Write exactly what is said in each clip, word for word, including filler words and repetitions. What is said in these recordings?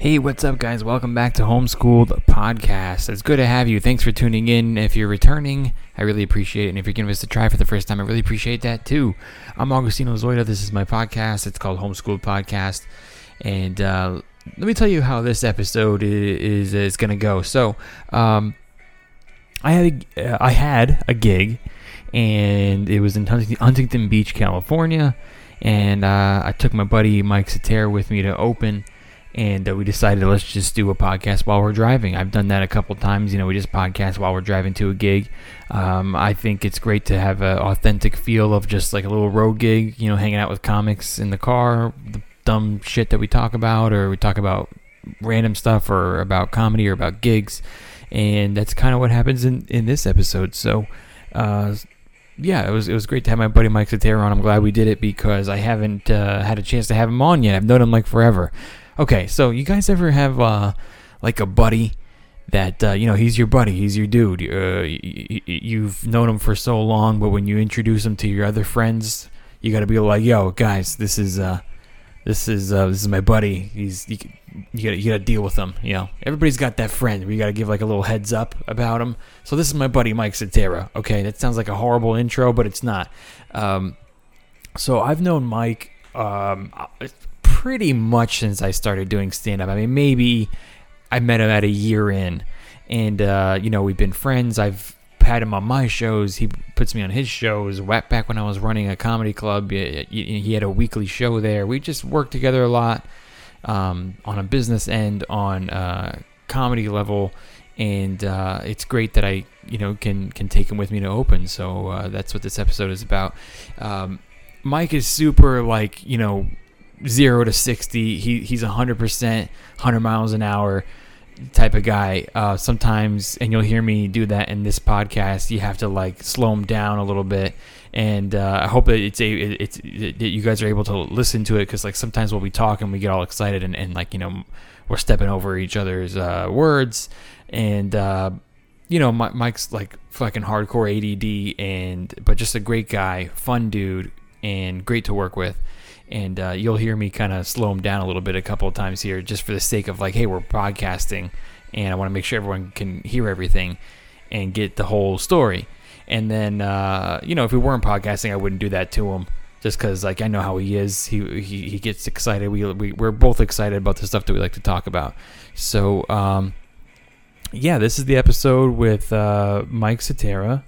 Hey, what's up, guys? Welcome back to Homeschooled Podcast. It's good to have you. Thanks for tuning in. If you're returning, I really appreciate it. And if you're giving us a try for the first time, I really appreciate that too. I'm Augustino Zoida. This is my podcast. It's called Homeschooled Podcast. And uh, let me tell you how this episode is is, is going to go. So, um, I had a, uh, I had a gig, and it was in Huntington, Huntington Beach, California. And uh, I took my buddy Mike Cetera with me to open. And uh, we decided, let's just do a podcast while we're driving. I've done that a couple times. You know, we just podcast while we're driving to a gig. Um, I think it's great to have an authentic feel of just like a little road gig, you know, hanging out with comics in the car, the dumb shit that we talk about, or we talk about random stuff or about comedy or about gigs. And that's kind of what happens in, in this episode. So, uh, yeah, it was it was great to have my buddy Mike Cetera on. I'm glad we did it because I haven't uh, had a chance to have him on yet. I've known him like forever. Okay, so you guys ever have uh, like a buddy that, uh, you know, he's your buddy, he's your dude. Uh, y- y- you've known him for so long, but when you introduce him to your other friends, you got to be like, yo, guys, this is uh, this is uh, this is my buddy. He's you, you got you got to deal with him. You know, everybody's got that friend where you got to give like a little heads up about him. So this is my buddy Mike Cetera. Okay, that sounds like a horrible intro, but it's not. Um, so I've known Mike. Um, pretty much since I started doing stand-up. I mean, maybe I met him at a year in, and, uh, you know, we've been friends. I've had him on my shows. He puts me on his shows. Back when I was running a comedy club, he had a weekly show there. We just worked together a lot um, on a business end, on a comedy level, and uh, it's great that I, you know, can, can take him with me to open. So uh, that's what this episode is about. Um, Mike is super, like, you know, zero to sixty, he he's one hundred percent, one hundred miles an hour type of guy. Uh, sometimes, and you'll hear me do that in this podcast, you have to like slow him down a little bit. And uh, I hope that it's a it's that you guys are able to listen to it, because like sometimes we'll be talking, we get all excited, and, and like, you know, we're stepping over each other's uh, words. And uh, you know, Mike's like fucking hardcore A D D, and but just a great guy, fun dude, and great to work with. And uh, you'll hear me kind of slow him down a little bit a couple of times here, just for the sake of like, hey, we're podcasting, and I want to make sure everyone can hear everything and get the whole story. And then, uh, you know, if we weren't podcasting, I wouldn't do that to him, just because like I know how he is. He he, he gets excited. We, we we're both excited about the stuff that we like to talk about. So um, yeah, this is the episode with uh, Mike Cetera,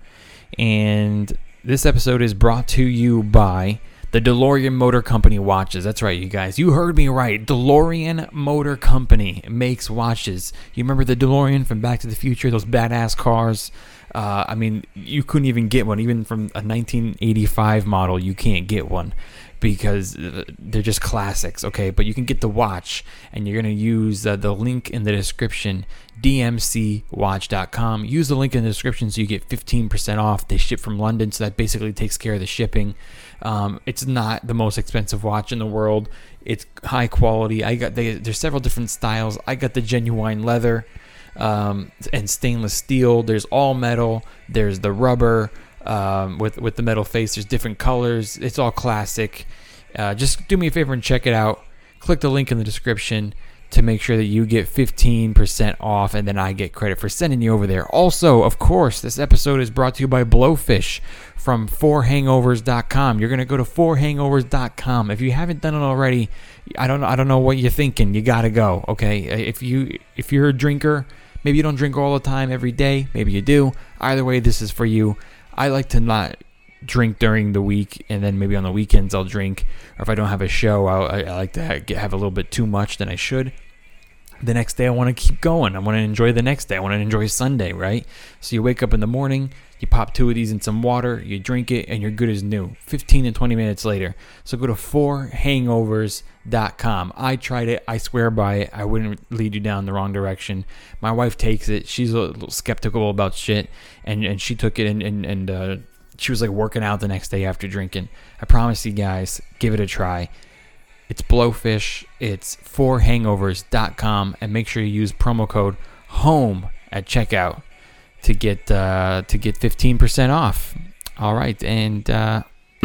and this episode is brought to you by the DeLorean Motor Company watches. That's right, you guys. You heard me right. DeLorean Motor Company makes watches. You remember the DeLorean from Back to the Future? Those badass cars. Uh, I mean, you couldn't even get one. Even from a nineteen eighty-five model, you can't get one because they're just classics, okay? But you can get the watch, and you're going to use uh, the link in the description, d m c watch dot com. Use the link in the description so you get fifteen percent off. They ship from London, so that basically takes care of the shipping. Um, it's not the most expensive watch in the world. It's high quality. I got they, there's several different styles. I got the genuine leather um, and stainless steel. There's all metal. There's the rubber um, with with the metal face. There's different colors. It's all classic. Uh, just do me a favor and check it out. Click the link in the description to make sure that you get fifteen percent off, and then I get credit for sending you over there. Also, of course, this episode is brought to you by Blowfish from four hangovers dot com. You're going to go to four hangovers dot com. If you haven't done it already, I don't know I don't know what you're thinking. You got to go, okay? If you if you're a drinker, maybe you don't drink all the time every day, maybe you do. Either way, this is for you. I like to not drink during the week, and then maybe on the weekends I'll drink, or if I don't have a show, I'll, I, I like to have, have a little bit too much than I should. The next day I want to keep going. I want to enjoy the next day. I want to enjoy Sunday, right? So you wake up in the morning, you pop two of these in some water, you drink it, and you're good as new fifteen and twenty minutes later. So go to four hangovers dot com. I tried it. I swear by it. I wouldn't lead you down the wrong direction. My wife takes it. She's a little skeptical about shit, and, and she took it, and, and, and uh, she was like working out the next day after drinking. I promise you guys, give it a try. It's Blowfish. It's four hangovers dot com, and make sure you use promo code HOME at checkout to get uh, to get fifteen percent off. All right, and uh,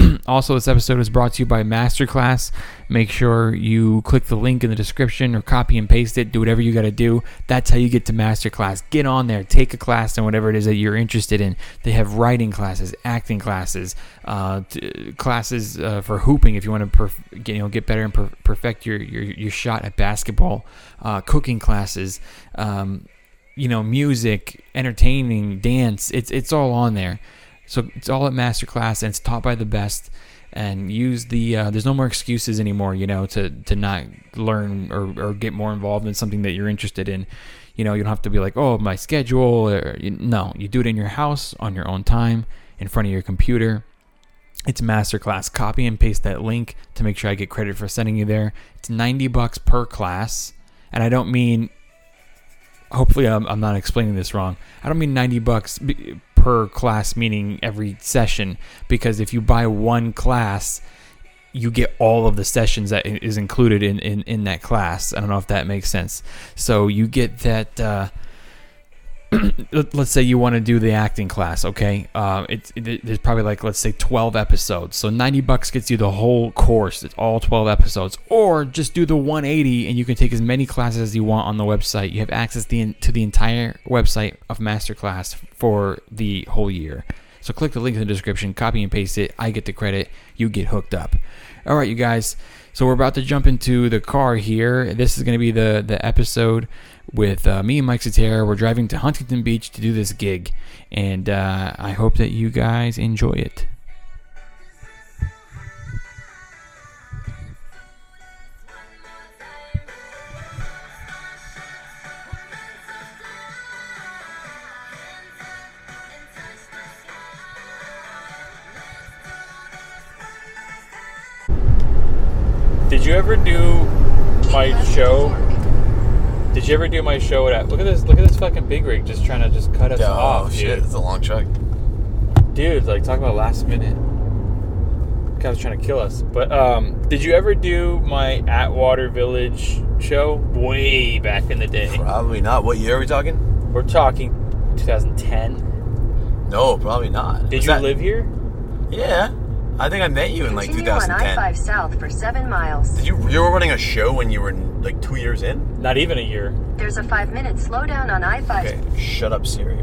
Also, this episode is brought to you by Masterclass. Make sure you click the link in the description or copy and paste it. Do whatever you got to do. That's how you get to Masterclass. Get on there. Take a class in whatever it is that you're interested in. They have writing classes, acting classes, uh, t- classes uh, for hooping if you want to perf- get, you know, get better and per- perfect your, your, your shot at basketball, uh, cooking classes, um, you know, music, entertaining, dance. It's it's all on there. So it's all at Masterclass, and it's taught by the best. And use the, uh, there's no more excuses anymore, you know, to, to not learn or, or get more involved in something that you're interested in. You know, you don't have to be like, oh, my schedule. Or, you, no, you do it in your house, on your own time, in front of your computer. It's Masterclass. Copy and paste that link to make sure I get credit for sending you there. It's ninety bucks per class. And I don't mean, hopefully I'm, I'm not explaining this wrong. I don't mean ninety bucks per class, meaning every session, because if you buy one class, you get all of the sessions that is included in, in, in that class. I don't know if that makes sense. So you get that, uh, let's say you want to do the acting class, okay? Uh, it's it, there's probably like, let's say twelve episodes. So ninety bucks gets you the whole course. It's all twelve episodes. Or just do the one eighty and you can take as many classes as you want on the website. You have access the, to the entire website of Masterclass for the whole year. So click the link in the description, copy and paste it. I get the credit. You get hooked up. All right, you guys. So we're about to jump into the car here. This is going to be the, the episode with uh, me and Mike Cetera. We're driving to Huntington Beach to do this gig, and uh, I hope that you guys enjoy it. Did you ever do my show? Did you ever do my show at? Look at this! Look at this fucking big rig just trying to just cut us oh, off. Oh shit! Dude. It's a long truck, dude. Like talking about last minute. Guy was trying to kill us. But um, did you ever do my Atwater Village show way back in the day? Probably not. What year are we talking? We're talking twenty ten. No, probably not. Did Was you that... live here? Yeah. I think I met you in like Continue two thousand ten. on I five South for seven miles. Did you you were running a show when you were like two years in? Not even a year. There's a five minute slowdown on I five. Okay, shut up, Siri.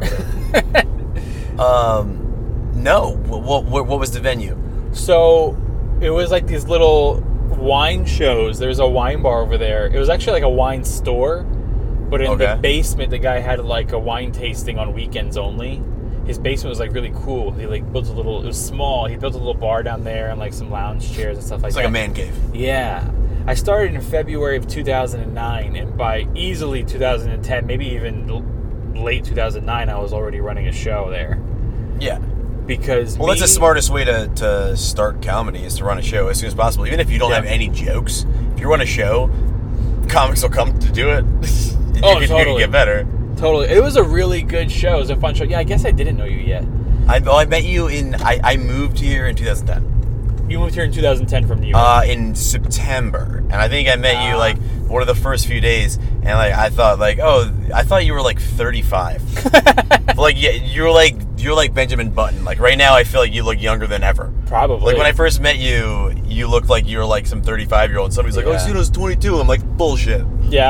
um, no. What, what what was the venue? So it was like these little wine shows. There's a wine bar over there. It was actually like a wine store, but in Okay. the basement, the guy had like a wine tasting on weekends only. His basement was like really cool. He like built a little. It was small. He built a little bar down there and like some lounge chairs and stuff like It's that. like a man cave. Yeah. I started in February of two thousand nine, and by easily two thousand ten, maybe even l- late two thousand nine, I was already running a show there. Yeah. Because well, me, that's the smartest way to, to start comedy is to run a show as soon as possible. Even if you don't Yeah. have any jokes, if you run a show, comics will come to do it. you Oh, can, totally. You can get better. Totally. It was a really good show. It was a fun show. Yeah, I guess I didn't know you yet. I, well, I met you in. I, I moved here in two thousand ten. You moved here in two thousand ten from New York. Uh, in September, and I think I met Ah. you like one of the first few days, and like I thought like, oh, I thought you were like thirty-five. Like yeah, you're like you're like Benjamin Button. Like right now, I feel like you look younger than ever. Probably. Like when I first met you, you looked like you were like some thirty-five year old. Somebody's like, Yeah. oh, Cino's twenty-two. I'm like, bullshit. Yeah.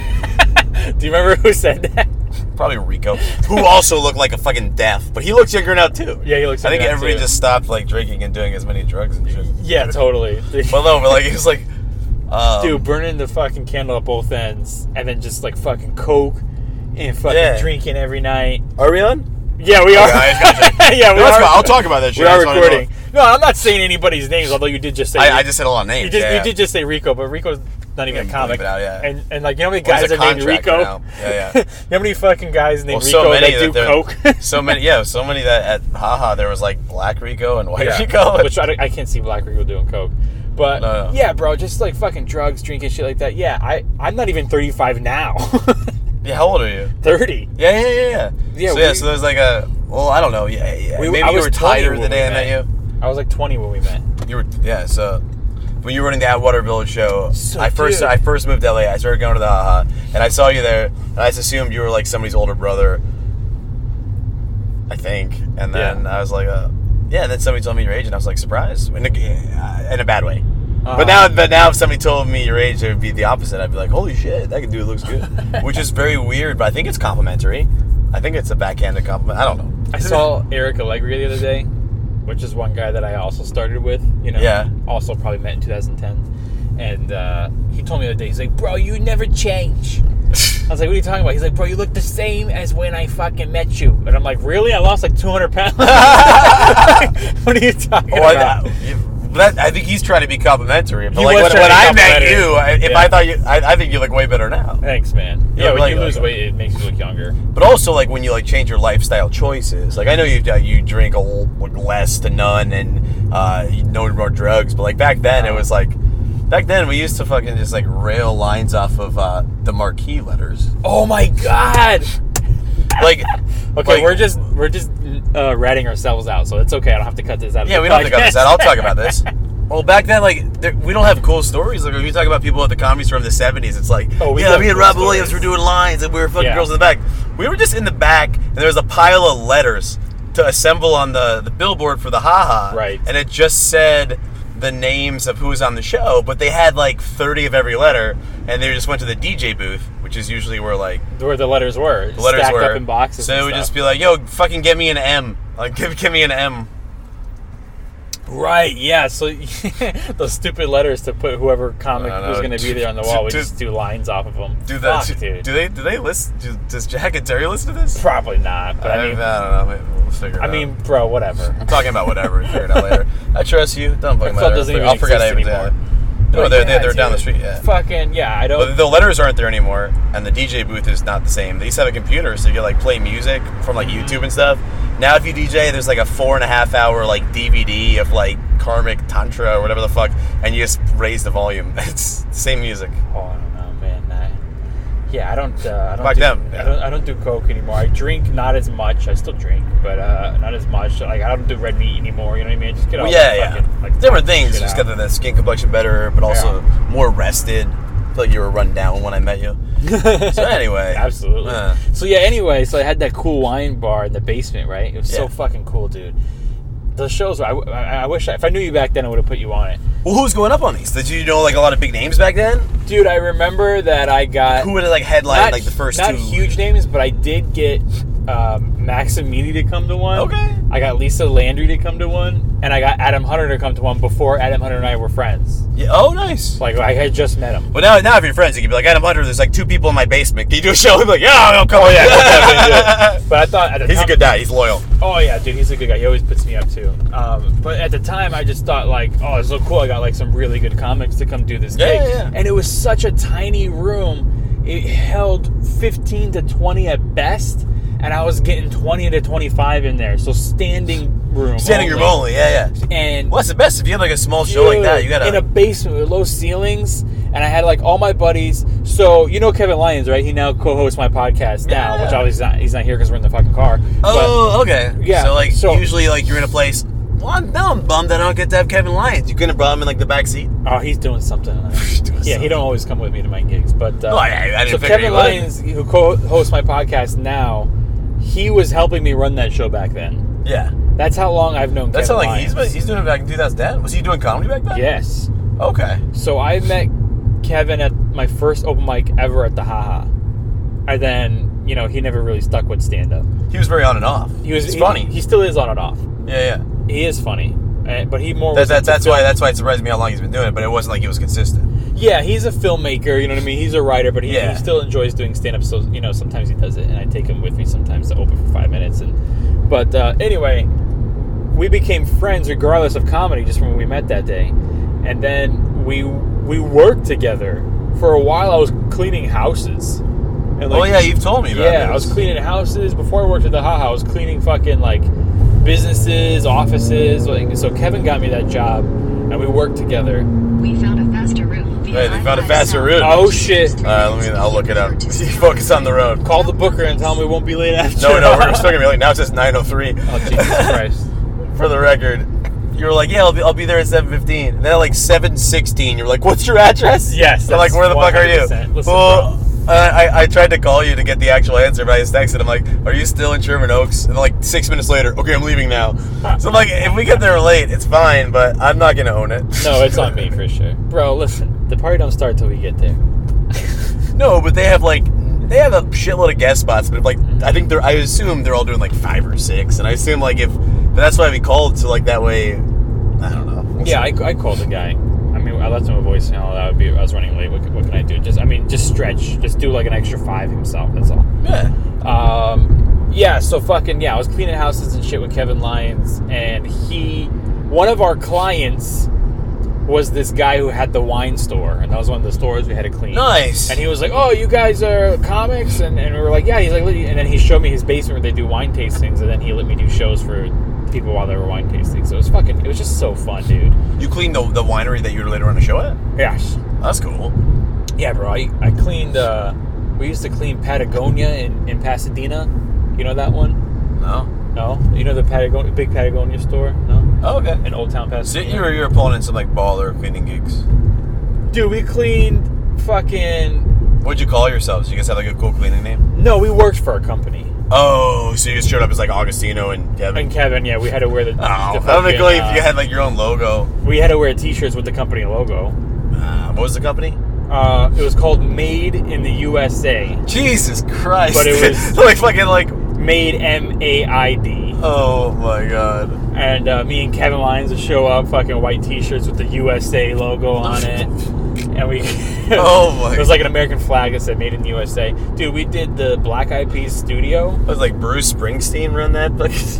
Do you remember who said that? Probably Rico, who also looked like a fucking death, but he looks younger now too. Yeah, he looks I think younger now, everybody too. just stopped like drinking and doing as many drugs and shit. Yeah, totally. Well, no, but like it's like, um, Dude, burning the fucking candle at both ends, and then just like fucking coke and fucking Yeah. drinking every night. are we on? Yeah, we are. Okay, I just gotta yeah, we No, that's are. fine. I'll talk about that shit. We are That's fine. recording. No, I'm not saying anybody's names, although you did just say. I, I just said a lot of names. you, just, yeah. you did just say Rico, but Rico's not even Yeah, a comic. bleep it out, yeah. And and like you know how many Well, guys he's are a named contractor Rico? now. Yeah, yeah. You know how many fucking guys named Well, so Rico many that do that coke? so many, yeah, so many that at Haha there was like Black Rico and White Yeah. Rico. Which I, don't- I can't see Black Rico doing coke. But No, no. yeah, bro, just like fucking drugs, drinking, shit like that. Yeah, I I'm not even thirty-five now. Yeah, how old are you? thirty. Yeah, yeah, yeah, yeah. Yeah, so yeah, we- so there's like a, well, I don't know. Yeah, yeah. We- Maybe I you was were twenty tired the when day I we met met. you. I was like twenty when we met. You were, yeah. So when you were running the Atwater Village show, So, I first dude. I first moved to L A. I started going to the Haha, and I saw you there, and I just assumed you were like somebody's older brother. I think, and then Yeah. I was like, uh, Yeah, and then somebody told me your age, and I was like, surprised, in a, uh, in a bad way. Uh, But now, but now, if somebody told me your age, it would be the opposite. I'd be like, holy shit, that dude looks good, which is very weird. But I think it's complimentary. I think it's a backhanded compliment. I don't know. I saw Eric Allegri the other day, which is one guy that I also started with. You know, Yeah. Also probably met in two thousand ten, and uh, he told me the other day, he's like, "Bro, you never change." I was like, "What are you talking about?" He's like, "Bro, you look the same as when I fucking met you." And I'm like, "Really? I lost like two hundred pounds." What are you talking Oh, about? I, that, I think he's trying to be complimentary. But He like was when, trying when to be I met complimentary. you, I, if Yeah. I thought you, I, I think you look way better now. Thanks, man. You Yeah, look when like- you lose like- weight, it makes you look younger. But also, like when you like change your lifestyle choices. Like I know you uh, you drink a whole like, less to none and uh, you no more drugs. But like back then, it was like back then we used to fucking just like rail lines off of uh, the marquee letters. Oh my god. Like Okay, like- we're just we're just uh, ratting ourselves out, so it's okay. I don't have to cut this out. Of Yeah, the we don't have to cut this podcast. out. I'll talk about this. Well, back then, like, there, we don't have cool stories. Like, when you talk about people at the comedy store in the seventies, it's like, Oh, we yeah, love me and cool Rob stories. Williams were doing lines, and we were fucking Yeah. girls in the back. We were just in the back, and there was a pile of letters to assemble on the, the billboard for the haha. Right. And it just said the names of who was on the show, but they had, like, thirty of every letter, and they just went to the D J booth, which is usually where, like, Where the letters were. the letters stacked were. up in boxes. So and it would stuff. just be like, yo, fucking get me an M. Like, give, give me an M. Right, yeah. So those stupid letters to put whoever comic I know. was going to be there on the wall. We Just- just do lines off of them. Do that? Fuck, dude. Do they? Do they listen? Do, does Jack and Terry listen to this? Probably not. But I mean, I don't know. Maybe we'll figure it I out. mean, bro, whatever. I'm talking about whatever. We'll figure it out later. I trust you. Don't fucking club matter. doesn't even I'll forget I exist even anymore. did. No, Like, they're, they're, yeah, they're down the dude. street. Yeah. Fucking yeah. I don't. But the letters aren't there anymore, and the D J booth is not the same. They used to have a computer, so you could like play music from like YouTube and stuff. Now, if you D J, there's like a four and a half hour like D V D of like karmic tantra or whatever the fuck, and you just raise the volume. It's the same music. Oh, I don't know, man. I, yeah, I don't. Uh, I don't. Back do, then, yeah. I don't. I don't do coke anymore. I drink not as much. I still drink, but uh, not as much. Like I don't do red meat anymore. You know what I mean? I just get all Well, yeah, the yeah. fucking, like, Different toxic things. shit Just out. got the, the skin complexion better, but also Yeah. more rested. I feel like you were run down when I met you. So anyway, Absolutely. uh, So yeah. Anyway, so I had that cool wine bar in the basement, right? It was so Yeah. fucking cool, dude. The shows. I, I, I wish I, if I knew you back then, I would have put you on it, well, who was going up on these? Did you know like a lot of big names back then? dude. I remember that I got Who would have like headlined like the first not two? huge names, but I did get um, Maximini to come to one. Okay. I got Lisa Landry to come to one, and I got Adam Hunter to come to one before Adam Hunter and I were friends. Yeah. Oh, nice. Like I had just met him. Well, now, now if you're friends, you can be like, Adam Hunter, there's like two people in my basement. Can you do a show? He'll be like, yeah, I'll come. Oh on. yeah, definitely do it. But I thought at the He's a time, good guy. He's loyal. Oh yeah, dude, he's a good guy. He always puts me up too. Um, but at the time, I just thought like, oh, it's so cool. I got like some really good comics to come do this Yeah, gig, yeah, yeah. and it was such a tiny room. It held fifteen to twenty at best, and I was getting twenty to twenty-five in there. So standing room, Standing room only. Yeah, yeah. and Well, that's the best. If you have like a small show like that, you gotta. in a basement with low ceilings, and I had like all my buddies. So you know Kevin Lyons, right? He now co-hosts my podcast now, Yeah. which obviously not, he's not here because we're in the fucking car. oh, okay. Yeah, So like so- usually like you're in a place. Well, I'm, now I'm bummed that I don't get to have Kevin Lyons. You couldn't have brought him in like the back seat. But, oh, he's doing something. Doing yeah, he something. don't always come with me to my gigs, but uh, No, I- I didn't so figure Kevin he would. Lyons, who co-hosts my podcast now, he was helping me run that show back then. Yeah. That's how long I've known. That's Kevin not like he's Lyons. been, he's doing it back in two thousand ten. Was he doing comedy back then? Yes. Okay. So I met Kevin at my first open mic ever at the Haha. And then, you know, he never really stuck with stand-up. He was very on and off. He was It's he- funny. He still is on and off. yeah, yeah. He is funny, uh, but he more. That, was that, into that's film. why that's why it surprised me how long he's been doing it. But it wasn't like he was consistent. Yeah, he's a filmmaker. You know what I mean. He's a writer, but he, Yeah. he still enjoys doing stand-up. So you know, sometimes he does it, and I take him with me sometimes to open for five minutes. And but uh, anyway, we became friends regardless of comedy, just from when we met that day, and then we we worked together for a while. I was cleaning houses. And Oh yeah, you've told me about Yeah, this. I was cleaning houses before I worked at the Haha. I was cleaning fucking like businesses, offices. Like, so Kevin got me that job, and we worked together. We found a faster route. via Hey, they found a I five faster South. route. Oh shit! All right, let me. I'll look it up. Focus on the road. Call the booker and tell him we won't be late after. No, no, we're still gonna be late. Now it says nine oh three. Oh Jesus Christ! For the record, you were like, yeah, I'll be, I'll be there at seven fifteen. And then at like seven sixteen, you were like, what's your address? Yes, I'm like, that's where the fuck are one hundred you? percent. Listen, Well, bro, Uh, I, I tried to call you to get the actual answer, but I just texted him like, "Are you still in Sherman Oaks?" And like six minutes later, okay, I'm leaving now. So I'm like, if we get there late, it's fine, but I'm not gonna own it. No, it's on me for sure, bro. Listen, the party don't start till we get there. No, but they have like they have a shitload of guest spots, but like I think they're I assume they're all doing like five or six, and I assume like if but that's why we called so like that way. I don't know. We'll Yeah, see. I, I called the guy. I mean, I left him a voicemail. That would be. I was running late. What, what can I do? Just, I mean, just stretch. Just do like an extra five himself. That's all. Yeah. Um, yeah. So fucking yeah. I was cleaning houses and shit with Kevin Lyons, and he, one of our clients, was this guy who had the wine store, and that was one of the stores we had to clean. Nice. And he was like, "Oh, you guys are comics," and, and we were like, "Yeah." He's like, and then he showed me his basement where they do wine tastings, and then he let me do shows for people while they were wine tasting. So it was fucking. It was just so fun, dude. You cleaned the, the winery that you were later on a show at? Yes. That's cool. Yeah, bro. I, I cleaned. Uh, we used to clean Patagonia in, in Pasadena. You know that one? No. No. You know the Patagonia big Patagonia store? No. Oh, okay. In Old Town So Pasadena. you were, you were pulling in some like baller cleaning gigs. Dude, we cleaned fucking. What'd you call yourselves? You guys have like a cool cleaning name? No, we worked for a company. Oh, so you just showed up as like Augustino and Kevin? And Kevin, yeah, we had to wear the. Oh, the that would be fucking, cool if uh, you had like your own logo. We had to wear T-shirts with the company logo. Uh, what was the company? Uh, it was called Made in the U S A. Jesus Christ! But it was- like fucking like. Made M A I D. Oh my god! And uh, me and Kevin Lyons would show up, fucking white T-shirts with the U S A logo on it, and we. Oh my! It was like an American flag that said "Made in the U S A." Dude, we did the Black Eyed Peas studio. It was like Bruce Springsteen run that.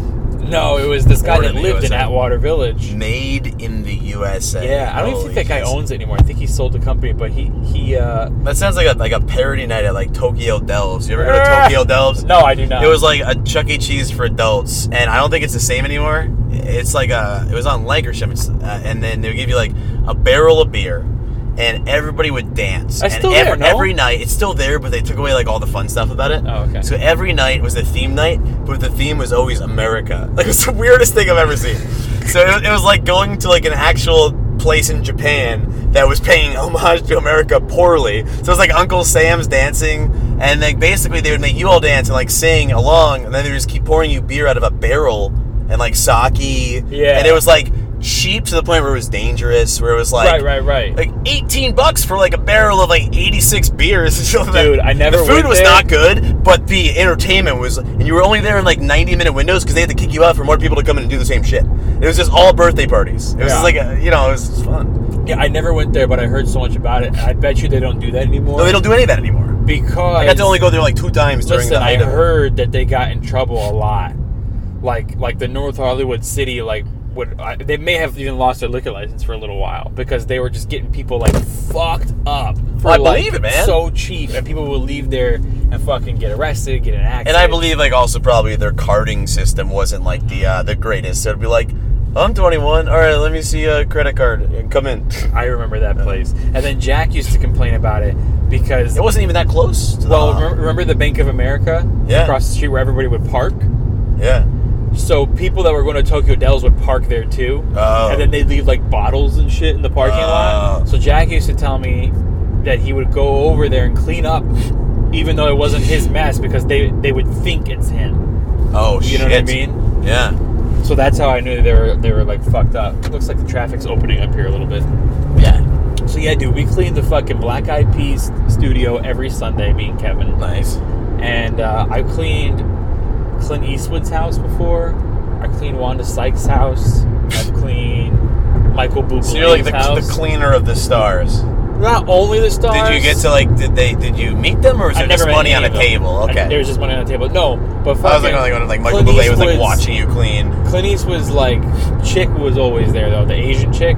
No, it was this guy Born that in the lived U S A. in Atwater Village. Made in the U S A. Yeah, I don't even Holy think that guy shit. owns it anymore. I think he sold the company, but he he. uh... That sounds like a like a parody night at like Tokyo Delves. You ever heard of Ah! Tokyo Delves? No, I do not. It was like a Chuck E. Cheese for adults, and I don't think it's the same anymore. It's like a, it was on Lancashire, it's, uh, and then they would give you like a barrel of beer, and everybody would dance. That's and still every, there, no? every night, it's still there, but they took away like all the fun stuff about it. Oh, okay. So every night was the theme night, but the theme was always America. Like, it was the weirdest thing I've ever seen. So it, it was like going to like an actual place in Japan that was paying homage to America poorly. So it was like Uncle Sam's dancing, and like basically they would make you all dance and like sing along, and then they would just keep pouring you beer out of a barrel and like sake. Yeah. And it was like cheap to the point where it was dangerous, where it was like right, right, right. like eighteen bucks for like a barrel of like eighty-six beers. Dude, I never The food went was there. not good, but the entertainment was, and you were only there in like ninety minute windows because they had to kick you out for more people to come in and do the same shit. It was just all birthday parties. It was Yeah. just like a, you know, it was just fun. Yeah, I never went there, but I heard so much about it. I bet you they don't do that anymore. No, they don't do any of that anymore. Because I got to only go there like two times during listen, the I height of it. heard that they got in trouble a lot. Like, like the North Hollywood City, like, would I, they may have even lost their liquor license for a little while because they were just getting people like fucked up for I like, believe it, man. so cheap, and people would leave there and fucking get arrested, get in an accident. And I believe like also probably their carding system wasn't like the uh, the greatest. So it'd be like, I'm twenty-one. All right, let me see a credit card and come in. I remember that place. And then Jack used to complain about it because It wasn't even that close. To the, well, remember, remember the Bank of America Yeah. across the street where everybody would park? yeah. So people that were going to Tokyo Dells would park there too, Oh. and then they'd leave like bottles and shit in the parking Oh. lot. So Jack used to tell me that he would go over there and clean up, even though it wasn't his mess, because they they would think it's him. Oh shit. You know what I mean? Yeah. So that's how I knew they were they were like fucked up. Looks like the traffic's opening up here a little bit. Yeah. So yeah, dude, we cleaned the fucking Black Eyed Peas studio every Sunday, me and Kevin. Nice. And uh, I cleaned Clint Eastwood's house before. I cleaned Wanda Sykes' house. I've cleaned Michael Bublé's So you're like the, house. the cleaner of the stars. Not only the stars. Did you get to like? Did they? Did you meet them, or was I there never just met money on any a of them. table? I- Okay. there was just money on the table. No, but fucking I was like, like, like Michael Clint Bublé was like Eastwood's- watching you clean. Clint Eastwood's like chick was always there though. The Asian chick.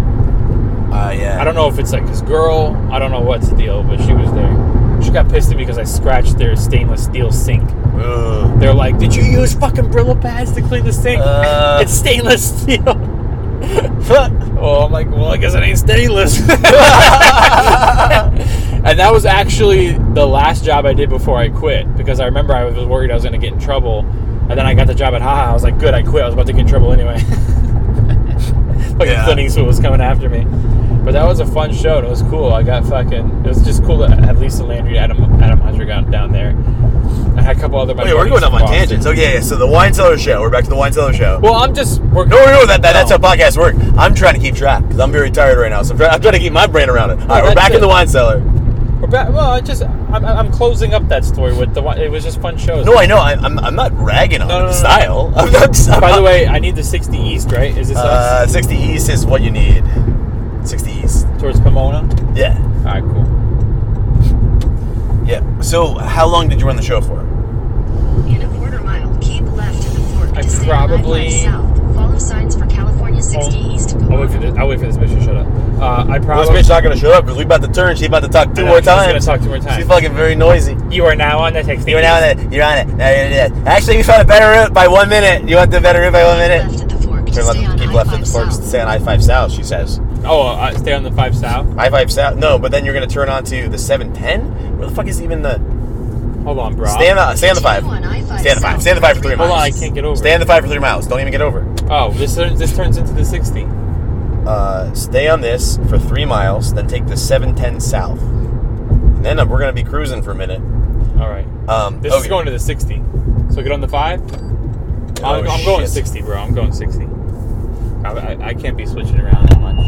Uh, yeah. I don't know if it's like his girl. I don't know what's the deal, but she was there. She got pissed at me because I scratched their stainless steel sink. Ugh. They're like, "Did you use fucking Brillo pads to clean the sink? Uh. It's stainless steel." Oh, I'm like, well, I guess it ain't stainless. And that was actually the last job I did before I quit, because I remember I was worried I was going to get in trouble, and then I got the job at Haha. I was like, good, I quit. I was about to get in trouble anyway. Fucking Yeah. Clint Eastwood was coming after me. But that was a fun show. It was cool. I got fucking. It was just cool to have Lisa Landry, Adam, Adam Hunter down down there. I had a couple other. Wait, we're going off on tangents. Okay, yeah. So the Wine Cellar Show. We're back to the Wine Cellar Show. Well, I'm just. We're, no, no, that, that that's how podcasts work. I'm trying to keep track because I'm very tired right now. So I'm trying, I'm trying to keep my brain around it. All right, we're back it. in the Wine Cellar. We're back. Well, I just. I'm, I'm closing up that story with the. It was just fun shows. No, I know. I, I'm. I'm not ragging on no, no, the no, style. No. I'm not, I'm By not, the way, I need the sixty East, right? Is this uh, us? sixty East is what you need. sixty East. Towards Pomona? Yeah. All right, cool. Yeah. So, how long did you run the show for? In a quarter mile, keep left at the fork. I probably. South. Follow signs for California sixty oh, East. I'll wait for this. I'll wait for this bitch to shut up. Uh, I probably. Well, this bitch not gonna shut up because we about to turn. She's about to talk two know, more she's times. She's gonna talk two more times. She's fucking very noisy. You are now on the sixty. You are now on it. You're on it. No, you're on it. Actually, we found a better route by one minute. You want the better route by one minute? Left at the fork. Turn left. Keep left at the fork. Stay on I five South. She says. Oh, uh, stay on the five South. I five South. No, but then you're gonna turn onto the seven ten. Where the fuck is even the? Hold on, bro. Stay on the. Stay on the five. Stay on the five. Stay on the five for three miles. Hold on, I can't get over. Stay on the five for three miles. Don't even get over. Oh, this this turns into the sixty. Uh, stay on this for three miles, then take the seven ten south, and then uh, we're gonna be cruising for a minute. All right. Um, this okay. is going to the sixty. So get on the five. Oh, I'm, I'm going sixty, bro. I'm going sixty. I, I, I can't be switching around that much.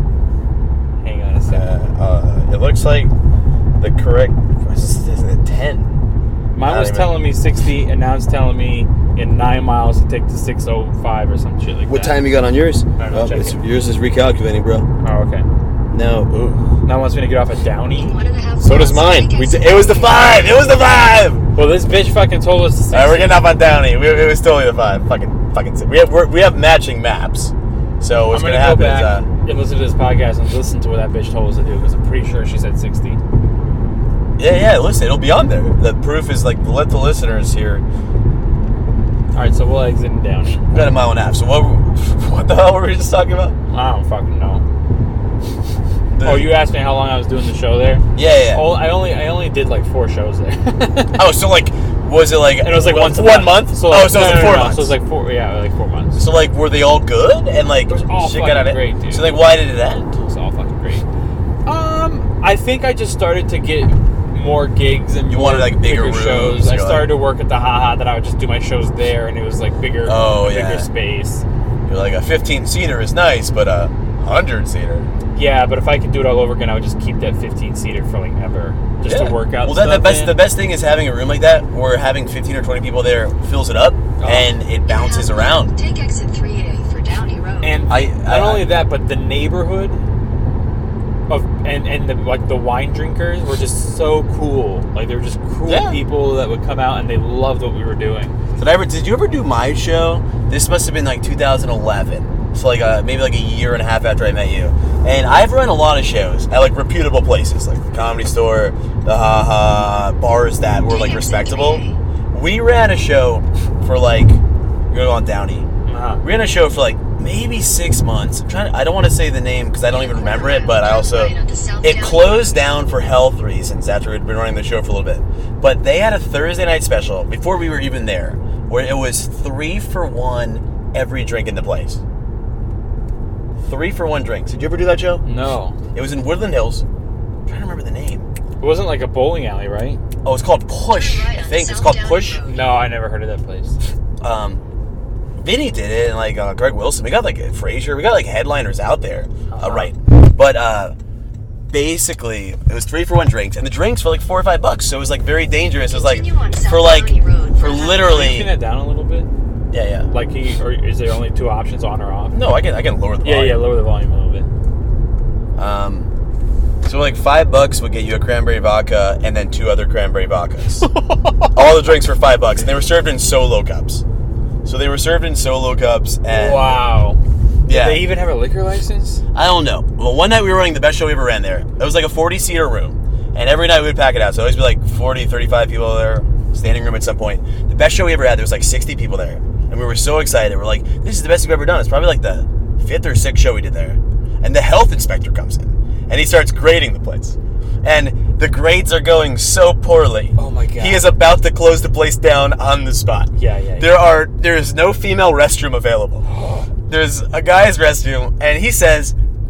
Hang on a second. Uh, uh, it looks like the correct. Isn't it ten? Mine Not was even. telling me sixty, and now it's telling me in nine miles to take the six oh five or some shit like What that. time you got on yours? I don't know, check it's, it. yours is recalculating, bro. Oh, okay. No. Ooh. Now it wants me to get off at Downey. So does mine. We d- it was the five. It was the five. Well, this bitch fucking told us to sixty. All right, we're getting off on Downey. We, it was totally the five. Fucking, fucking. We have we're, we have matching maps. So what's I'm gonna, gonna happen go back is, uh, and listen to this podcast and listen to what that bitch told us to do because I'm pretty sure she said sixty. yeah, yeah. Listen, it'll be on there. The proof is like let the listeners hear. All right, so we'll exit in Downey. We got a mile and a half. So what? What the hell were we just talking about? I don't fucking know. The- Oh, you asked me how long I was doing the show there? Yeah, yeah. Oh, I only I only did like four shows there. Oh, so like, was it like? And it was like one, once a one month. month. So oh, like, so no, it was no, like four no, no. months. So it was like four, yeah, like four months. So like, were they all good? And like, It was all shit fucking got out of great, dude. So like, why did it end? It was all fucking great. Um, I think I just started to get more gigs and You more wanted, like, bigger rooms, shows. I you're started like- to work at the Haha that I would just do my shows there, and it was like bigger, Oh, bigger yeah. space. You're like a fifteen seater is nice, but a hundred seater. Yeah, but if I could do it all over again, I would just keep that fifteen seater for like ever, just Yeah. to work out. Well, that, the stuff best in. the best thing is having a room like that where having fifteen or twenty people there fills it up Oh. and it bounces around. Take exit three A for Downey Road. And I- not I- only I- that, but the neighborhood of and and the, like the wine drinkers were just so cool. Like they were just cool Yeah. people that would come out and they loved what we were doing. Did I ever? Did you ever do my show? This must have been like two thousand eleven. So like a, maybe like a year and a half after I met you. And I've run a lot of shows at like reputable places, like the Comedy Store, the Ha Ha, bars that were like respectable. We ran a show for like you're gonna go on Downey. Uh-huh. We ran a show for like maybe six months. I'm trying. To, I don't want to say the name because I don't even remember it. But I also it closed down for health reasons after we'd been running the show for a little bit. But they had a Thursday night special before we were even there, where it was three for one every drink in the place. Three for one drinks. Did you ever do that show? No, It was in Woodland Hills. I'm trying to remember the name. it wasn't like a bowling alley, right? Oh, it's called Push. I think it's called Push. No, I never heard of that place. Um, Vinny did it, and like uh, Greg Wilson. We got like Frasier. We got like headliners out there. Uh, right. But uh, basically, it was three for one drinks, and the drinks were like four or five bucks. So it was like very dangerous. It was like Continue on South for like Downey Road for for half a Can you literally. turn that down a little bit? Yeah, yeah. Like, can you, or is there only two options, on or off? No, I can I can lower the Yeah, volume. yeah, lower the volume a little bit. Um, so like five bucks would get you a cranberry vodka and then two other cranberry vodkas. All the drinks were five bucks, and they were served in solo cups. So they were served in solo cups, and Wow. yeah, Do they even have a liquor license? I don't know. Well, one night we were running the best show we ever ran there. It was like a forty-seater room, and every night we would pack it out. So it would always be like forty, thirty-five people there, standing room at some point. The best show we ever had, there was like sixty people there, and we were so excited. We're like, this is the best we've ever done. It's probably like the fifth or sixth show we did there. And the health inspector comes in, and he starts grading the place. And the grades are going so poorly. Oh my God. He is about to close the place down on the spot. Yeah, yeah, yeah. There are there is no female restroom available. There's a guy's restroom, and he says,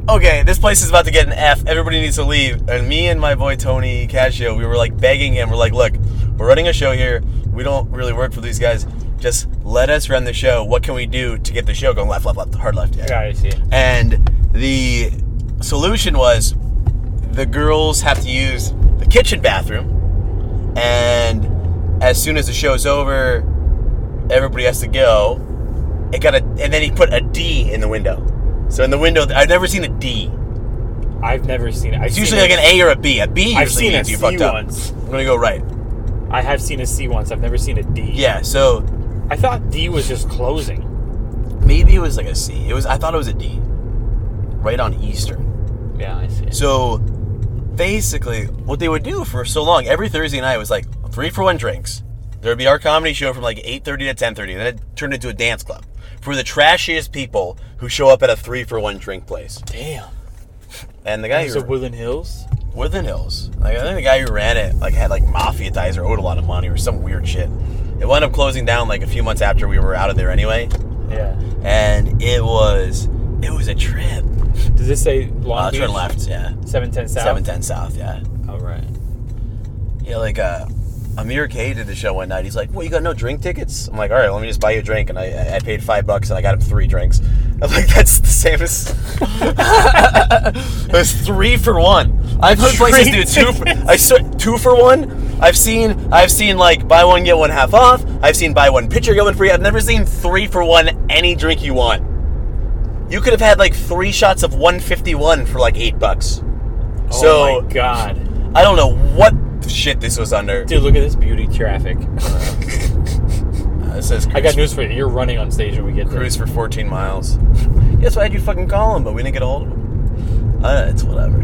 okay, this place is about to get an F. Everybody needs to leave. And me and my boy Tony Cascio, we were like begging him. We're like, look, we're running a show here. We don't really work for these guys. Just let us run the show. What can we do to get the show going? Left, left, left, hard left. Yeah. Got it, see. And the solution was the girls have to use the kitchen bathroom. And as soon as the show's over, everybody has to go. It got a, and then he put a D in the window. So in the window, I've never seen a D. I've never seen it. I've It's seen usually it. like an A or a B. A B I've usually seen a means you C fucked up. once. I'm gonna go right. I have seen a C once. I've never seen a D. Yeah. So I thought D was just closing. maybe it was like a C. It was. I thought it was a D. Right on Eastern. Yeah, I see. So basically, what they would do for so long, every Thursday night was like three for one drinks. There would be our comedy show from like eight thirty to ten thirty. Then it turned into a dance club for the trashiest people who show up at a three for one drink place. Damn. And the guy Was who it Woodland Hills? Woodland Hills, like I think the guy who ran it like had like mafia ties or owed a lot of money or some weird shit. It wound up closing down like a few months after we were out of there anyway. Yeah. And it was it was a trip. Does this say Long Uh, Beach? turn left, yeah. seven ten South? seven ten South, yeah. Oh, right. Yeah, like uh, Amir K did the show one night. He's like, "Well, you got no drink tickets?" I'm like, "All right, let me just buy you a drink." And I, I paid five bucks, and I got him three drinks. I'm like, "That's the same as." It was three for one. I've heard places do two. For, I saw two for one. I've seen. I've seen like buy one get one half off. I've seen buy one pitcher get one free. I've never seen three for one. Any drink you want. You could have had like three shots of one fifty-one for like eight bucks. Oh, So my God. I don't know what shit this was under. Dude, look at this beauty traffic. Uh, it says I got news for you. You're running on stage when we get there. cruise for fourteen miles. Yes, why'd you fucking call him, but we didn't get a hold of him. Uh, it's whatever.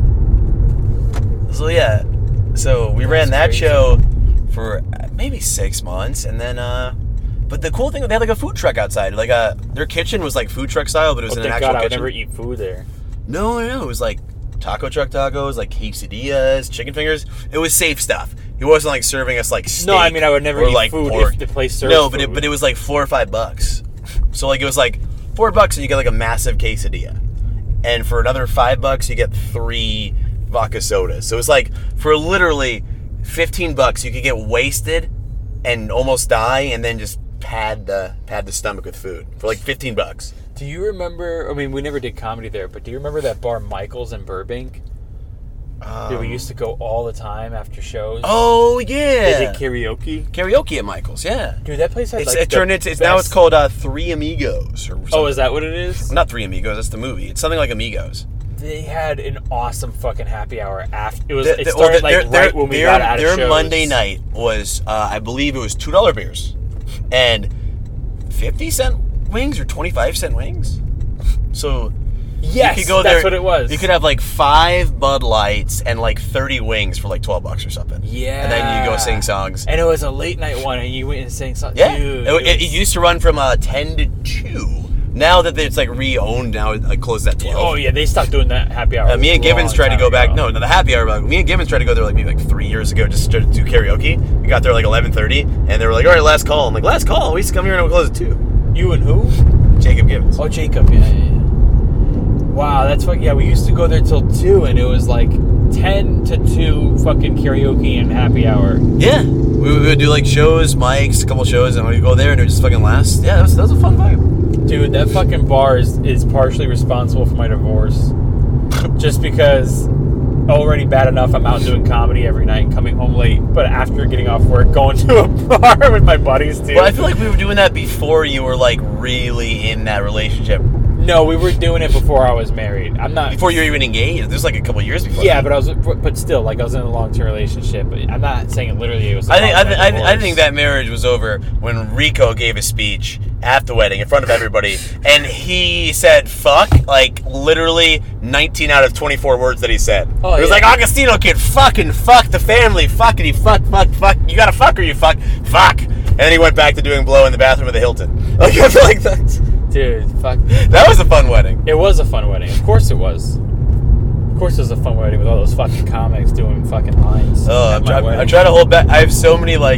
So yeah, so we ran that crazy. show for maybe six months, and then. uh But the cool thing, they had like a food truck outside. Like uh their kitchen was like food truck style, but it was Oh, in an thank actual God, I would kitchen. never eat food there. No, no, no. It was like taco truck tacos, like quesadillas, chicken fingers. It was safe stuff. He wasn't like serving us like steak. No, I mean, I would never or, eat like, food pork. if the place served No, but it, food. but it was like four or five bucks. So like it was like four bucks and you get like a massive quesadilla, and for another five bucks you get three vodka sodas. So it's like for literally fifteen bucks you could get wasted and almost die, and then just pad the pad the stomach with food for like fifteen bucks. Do you remember, I mean, we never did comedy there, but do you remember that bar Michael's in Burbank? Um, Dude, we used to go all the time after shows. Oh yeah, They did karaoke. karaoke at Michael's. Yeah, Dude, that place had it's, like it the turned into it's now it's best- called uh, Three Amigos or something. Oh, is that what it is? Not Three Amigos. That's the movie. It's something like Amigos. They had an awesome fucking happy hour after. It was. The- it the- started well, like their- right when we their, got out of their shows. Monday night was, uh, I believe it was two dollar beers and fifty cent wings or twenty five cent wings. So Yes, you could go there. that's what it was. You could have like five Bud Lights and like thirty wings for like twelve bucks or something. Yeah. and then you go sing songs. And it was a late night one, and you went and sang something. Yeah, Dude, it, it it, was- it used to run from uh, ten to two. Now that it's like re-owned, now it like, closes at twelve. Oh yeah, they stopped doing that happy hour. Uh, me and a Gibbons long tried to time go back. ago. No, no, the happy hour. Like, me and Gibbons tried to go there like maybe like three years ago just to do karaoke. We got there like eleven thirty, and they were like, "All right, last call." I'm like, "Last call? We used to come here and we close at two." You and who? Jacob Gibbons. Oh, Jacob. Yeah, yeah, yeah. Wow, that's what. Yeah, we used to go there till two, and it was like ten to two fucking karaoke and happy hour. Yeah, we would do like shows, mics, a couple shows, and we'd go there and it would just fucking last. Yeah, that was, that was a fun vibe. Dude, that fucking bar is, is partially responsible for my divorce. Just because already bad enough I'm out doing comedy every night and coming home late, but after getting off work, going to a bar with my buddies too. Well, I feel like we were doing that before you were like really in that relationship. No, we were doing it before I was married. I'm not... Before you were even engaged. There's like a couple years before. Yeah, that. but I was, but still, like I was in a long-term relationship. I'm not saying it literally. It was. I think I, about th- my I, th- I divorce. think that marriage was over when Rico gave a speech at the wedding in front of everybody, and he said "fuck" like literally nineteen out of twenty-four words that he said. Oh, it was yeah. like Augustino kid, fucking fuck the family, fuckity fuck fuck fuck. You gotta fuck or you fuck fuck. And then he went back to doing blow in the bathroom at the Hilton. Like I feel like that. dude, fuck. That was a fun wedding. It was a fun wedding. Of course it was. Of course it was a fun wedding with all those fucking comics doing fucking lines. Oh, at I'm, my try- wedding. I'm trying to hold back. I have so many like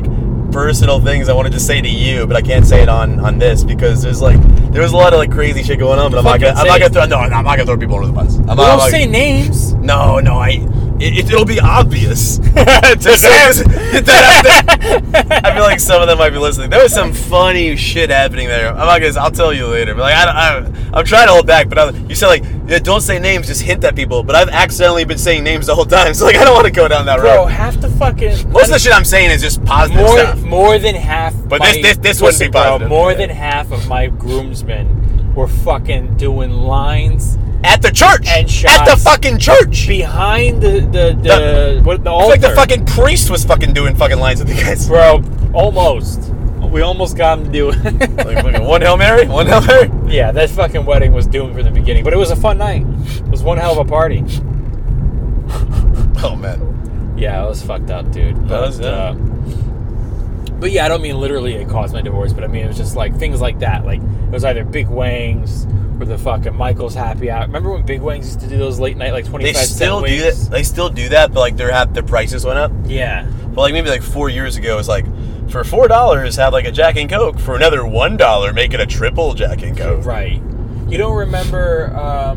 personal things I wanted to say to you, but I can't say it on, on this because there's like there was a lot of like crazy shit going on. But I'm not gonna I'm not gonna throw no, no I'm not gonna throw people under the bus. I'm Don't not, I'm not, say names. No, no, I. It, it'll be obvious. to say, that, I feel like some of them might be listening. There was some funny shit happening there. I'm not gonna. I'll tell you later. But like, I, I, I'm trying to hold back. But I, you said like, yeah, don't say names, just hint at people. But I've accidentally been saying names the whole time. So like, I don't want to go down that Bro, road. half the fucking Most of the shit I'm saying is just positive more, stuff. More than half. But my, this, this, this wouldn't be listen, bro, positive. More yeah. than half of my groomsmen were fucking doing lines at the church and shots at the fucking church behind the the the, the what the It's altar. like the fucking priest was fucking doing fucking lines with you guys, bro. Almost. We almost got him to do it. Like fucking one Hail Mary, one Hail Mary. Yeah, that fucking wedding was doomed from the beginning, but it was a fun night. It was one hell of a party. Oh man. Yeah, it was fucked up, dude. But, That was, yeah. uh, but yeah, I don't mean literally it caused my divorce, but I mean it was just like things like that. Like it was either Big Wangs or the fucking Michael's Happy Hour. Remember when Big Wangs used to do those late night like twenty They five still cent do wings? that. They still do that, but like their have their prices went up. Yeah. But like maybe like four years ago, it was like for four dollars have like a Jack and Coke. For another one dollar, make it a triple Jack and Coke. Right. You don't remember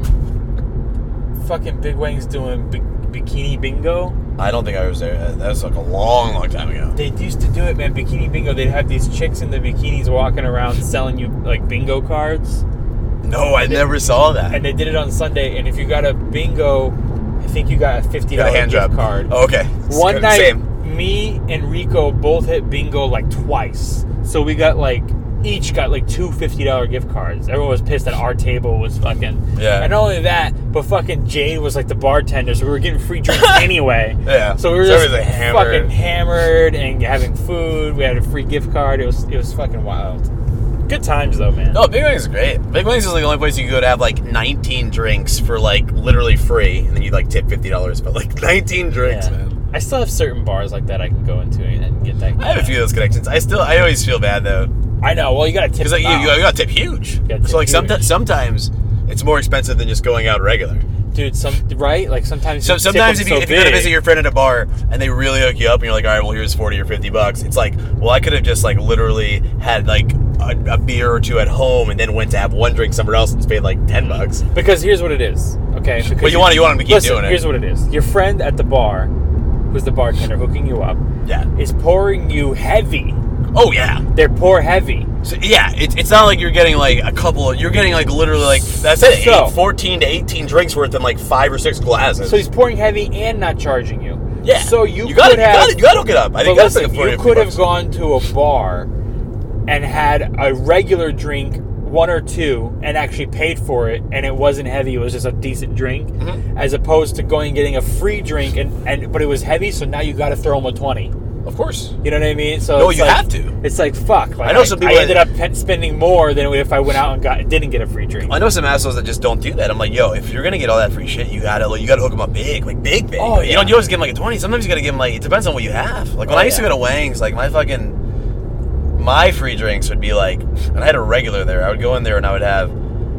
um, fucking Big Wangs doing bi- bikini bingo? I don't think I was there. That was like a long, long time ago. They used to do it, man. Bikini bingo. They'd have these chicks in the bikinis walking around selling you like bingo cards. No, I never saw that. And they did it on Sunday. And if you got a bingo, I think you got a fifty Got dollar a hand gift job card. Oh, okay. One Good. night, Same. me and Rico both hit bingo like twice. So we got like each got like two fifty dollar gift cards. Everyone was pissed that our table was fucking. Yeah. And not only that, but fucking Jade was like the bartender, so we were getting free drinks anyway. Yeah. So we were So just everything hammered. fucking hammered and having food. We had a free gift card. It was it was fucking wild. Good times though, man. No, Big Wings is great. Big Wings is like the only place you can go to have like nineteen drinks for like literally free, and then you like tip fifty dollars, but like nineteen drinks, Yeah. man. I still have certain bars like that I can go into and get that. I have a few of those connections. I still, I always feel bad though, I know. Well, you gotta tip. because like you, them you, out. you got to tip huge. gotta tip So like huge. sometimes, sometimes it's more expensive than just going out regular. Dude, some right? Like sometimes. So you sometimes tip if you, them if so you go to big. visit your friend at a bar and they really hook you up and you're like, all right, well here's forty or fifty bucks. It's like, well I could have just like literally had like a, a beer or two at home and then went to have one drink somewhere else and paid like ten bucks. Because here's what it is, okay? Because But you want you want them to keep listen, doing it. here's what it is. Your friend at the bar, who's the bartender hooking you up, Yeah. is pouring you heavy. Oh yeah. They're pour heavy. So, yeah, it's it's not like you're getting like a couple. Of, you're getting like literally like that's it. So- eight, fourteen to eighteen drinks worth in like five or six glasses. So he's pouring heavy and not charging you. yeah. So you, you got could you have. got you got to hook it up. I But think that's listen, like forty you or could fifty have bucks. gone to a bar and had a regular drink, one or two, and actually paid for it, and it wasn't heavy. It was just a decent drink, Mm-hmm. as opposed to going and getting a free drink, and, and but it was heavy, so now you got to throw them a twenty. Of course. You know what I mean? So No, it's you like- have to. It's like fuck. Like, I know some people I ended that- up pe- spending more than if I went out and got didn't get a free drink. I know some assholes that just don't do that. I'm like, yo, if you're gonna get all that free shit, you gotta like, you gotta hook them up big, like big, big. Oh, You yeah. don't you always give them like a twenty. Sometimes you gotta give them like it depends on what you have. Like when Oh, I used yeah. to go to Wang's, like my fucking my free drinks would be like, and I had a regular there. I would go in there and I would have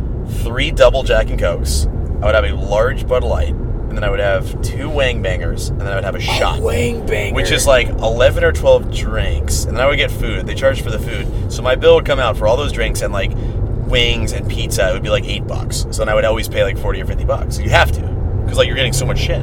three double Jack and Cokes. I would have a large Bud Light, and then I would have two Wang Bangers, and then I would have a shot. Wang banger. Which is like eleven or twelve drinks. And then I would get food. They charged for the food. So my bill would come out for all those drinks and like wings and pizza. It would be like eight bucks. So then I would always pay like forty or fifty bucks. So you have to. Because like you're getting so much shit.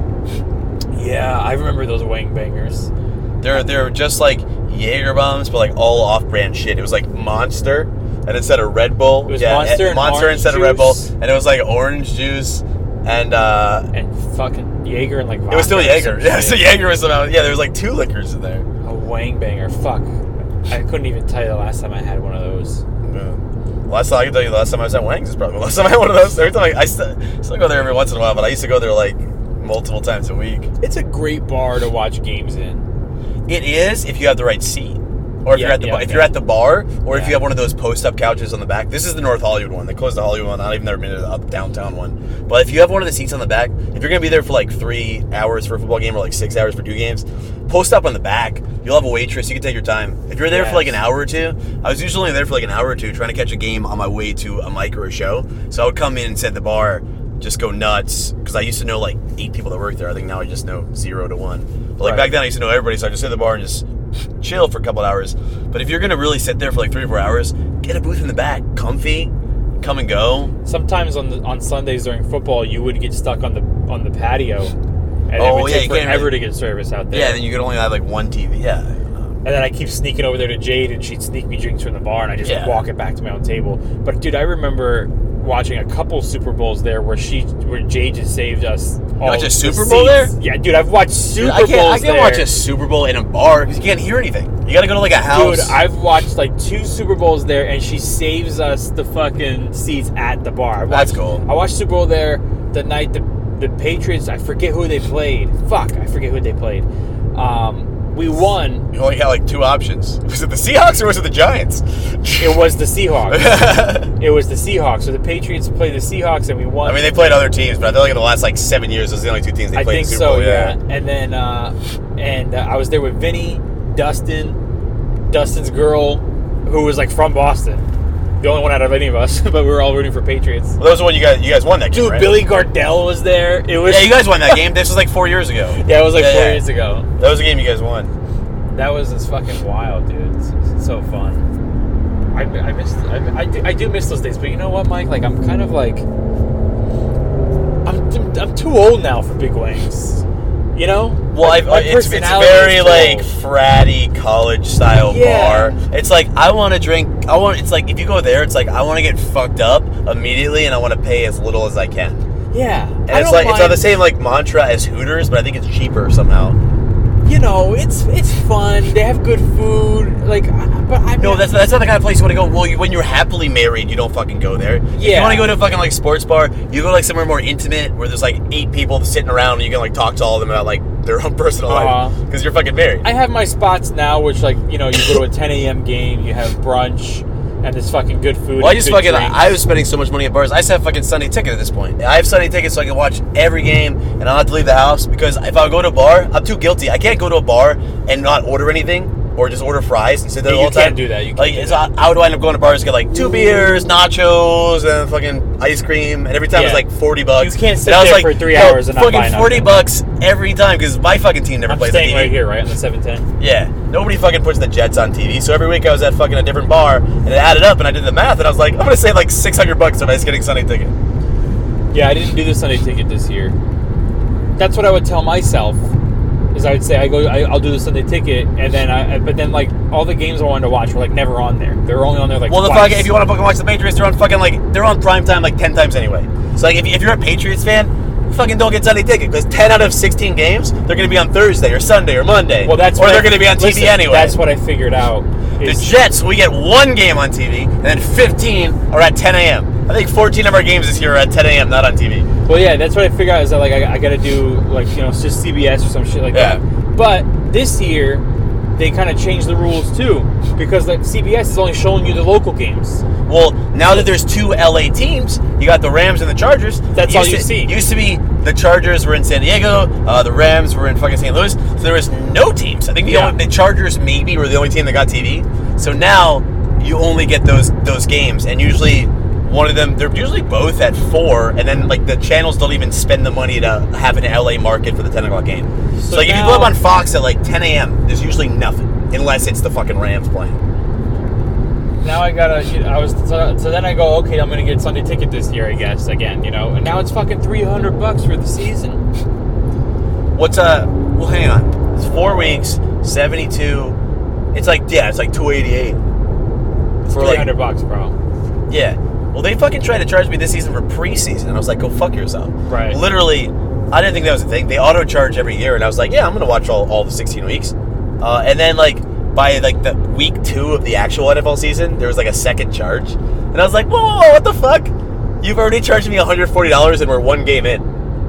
yeah, I remember those wang bangers. They're, they're just like Jaeger bombs, but like all off brand shit. It was like Monster. And instead of Red Bull. It was yeah, Monster eh, and Monster orange instead of Red Bull. juice. And it was like orange juice. And uh, And fucking Jaeger and like vodka it was still or Jaeger. some Yeah, so shit. Jaeger was about, yeah, there was like two liquors in there. A wang banger. Fuck. I couldn't even tell you the last time I had one of those. Yeah. Last time I can tell you, the last time I was at Wang's is probably the last time I had one of those. Every time I, I still, still go there every once in a while, but I used to go there like multiple times a week. It's a great bar to watch games in. It is if you have the right seat, or if Yeah, you're at the yeah, bar, if yeah. you're at the bar, or if Yeah. you have one of those post-up couches on the back. This is the North Hollywood one. They closed the Hollywood one. I've even never been to the up- downtown one. But if you have one of the seats on the back, if you're gonna be there for like three hours for a football game or like six hours for two games, post up on the back. You'll have a waitress. You can take your time. If you're there for like an Yes. hour or two, I was usually there for like an hour or two trying to catch a game on my way to a mic or a show. So I would come in and sit at the bar, just go nuts, because I used to know like eight people that work there. I think now I just know zero to one. But like Right. back then I used to know everybody, so I just sit at the bar and just chill for a couple of hours. But if you're gonna really sit there for like three or four hours, get a booth in the back, comfy, come and go. Sometimes on the, on Sundays during football, you would get stuck on the on the patio, and it Oh, would yeah, take you can't forever really- to get service out there. Yeah, then you could only have like one T V. Yeah. And then I keep sneaking over there to Jade, and she'd sneak me drinks from the bar, and I just Yeah. walk it back to my own table. But dude, I remember watching a couple Super Bowls there where she, where Jade just saved us. All watch a the Super Bowl seats. there? Yeah, dude, I've watched Super Dude, I can't, Bowls I can't there. watch a Super Bowl in a bar because you can't hear anything. You gotta go to like a house. Dude, I've watched like two Super Bowls there, and she saves us the fucking seats at the bar. I watched, That's cool. I watched Super Bowl there the night the the Patriots. I forget who they played. Fuck, I forget who they played. Um, we won. You only got like two options. Was it the Seahawks or was it the Giants? It was the Seahawks. It was the Seahawks. So the Patriots played the Seahawks, and we won. I mean, they played other teams, but I feel like in the last like seven years, those are the only two teams they I played think in the Super so, Bowl. yeah. And then, uh, and uh, I was there with Vinny, Dustin, Dustin's girl, who was like from Boston. The only one out of any of us, but we were all rooting for Patriots. Well, that was the one you guys you guys won that game, Dude, right? Billy Gardell was there. It was Yeah, you guys won that game. This was like four years ago. Yeah, it was like Yeah, four yeah. years ago. That was the game you guys won. That was just fucking wild, dude. It's, it's so fun. I, I miss I, I, do, I do miss those days, but you know what, Mike? Like I'm kind of like I'm too, I'm too old now for big wings. You know? Well, Like, I've, my it's it's personality very is like old. fratty college style Yeah. bar. It's like I want to drink. I want. It's like if you go there, it's like I want to get fucked up immediately, and I want to pay as little as I can. Yeah. And I it's don't like it's on mind- the same like mantra as Hooters, but I think it's cheaper somehow. You know, it's it's fun. They have good food. Like, I- but I No, that's that's not the kind of place you want to go. Well, you, when you're happily married, you don't fucking go there. If you Yeah. want to go to a fucking like sports bar, you go like somewhere more intimate where there's like eight people sitting around and you can like talk to all of them about like their own personal life Uh-huh. because you're fucking married. I have my spots now, which like you know, you go to a ten a.m. game, you have brunch, and there's fucking good food. Well, I and just good fucking drinks. I was spending so much money at bars. I just have fucking Sunday ticket at this point. I have Sunday tickets so I can watch every game and I don't have to leave the house because if I go to a bar, I'm too guilty. I can't go to a bar and not order anything or just order fries and sit there Yeah, the you whole time. can't do that. You can't like, do it's, that. I, I would wind up going to bars to get like two beers, nachos, and fucking ice cream, and every time Yeah. it was like forty bucks. You can't sit and I was there like, for three yo, hours and not fucking buy forty nothing. bucks every time because my fucking team never I'm plays staying on T V. right here, right on the seven ten. Yeah, nobody fucking puts the Jets on T V. So every week I was at fucking a different bar, and it added up, and I did the math, and I was like, I'm gonna save like six hundred bucks if I was getting Sunday ticket. Yeah, I didn't do the Sunday ticket this year. That's what I would tell myself. Is I would say I go, I, I'll do the Sunday ticket, and then I, but then like all the games I wanted to watch were like never on there. They were only on there like Well, the twice. fucking if you want to fucking watch the Patriots, they're on fucking like they're on prime time like ten times anyway. So like if, if you're a Patriots fan, you fucking don't get Sunday ticket because ten out of sixteen games they're gonna be on Thursday or Sunday or Monday. well, that's or what they're I- gonna be on T V listen, anyway. That's what I figured out. The is- Jets, we get one game on T V, and then fifteen are at ten a.m. I think fourteen of our games this year are at ten a.m. not on T V. Well, yeah, that's what I figured out is that like I, I got to do like you know it's just C B S or some shit like Yeah. that. But this year they kind of changed the rules too because like C B S is only showing you the local games. Well, now that there's two L A teams, you got the Rams and the Chargers. That's Used all you to, see. Used to be the Chargers were in San Diego, uh, the Rams were in fucking Saint Louis. So there was no teams. I think the, Yeah. only, the Chargers maybe were the only team that got T V. So now you only get those those games, and usually one of them, they're usually both at four, and then like the channels don't even spend the money to have an L A market for the ten o'clock game. So, So like if you now- go up on Fox at like ten a.m., there's usually nothing unless it's the fucking Rams playing. Now I gotta. You know, I was so, so then I go okay. I'm gonna get Sunday ticket this year, I guess again. You know, and now it's fucking three hundred bucks for the season. What's uh? Well, hang on. It's four weeks, seventy-two. It's like yeah, it's like two eighty-eight. For Three like hundred bucks, bro. yeah. Well, they fucking tried to charge me this season for preseason, and I was like, go fuck yourself. Right. Literally, I didn't think that was a thing. They auto charge every year, and I was like, yeah, I'm gonna watch all, all the sixteen weeks. Uh, and then like by like the week two of the actual N F L season, there was like a second charge, and I was like, whoa, whoa, whoa what the fuck? You've already charged me one hundred forty dollars, and we're one game in.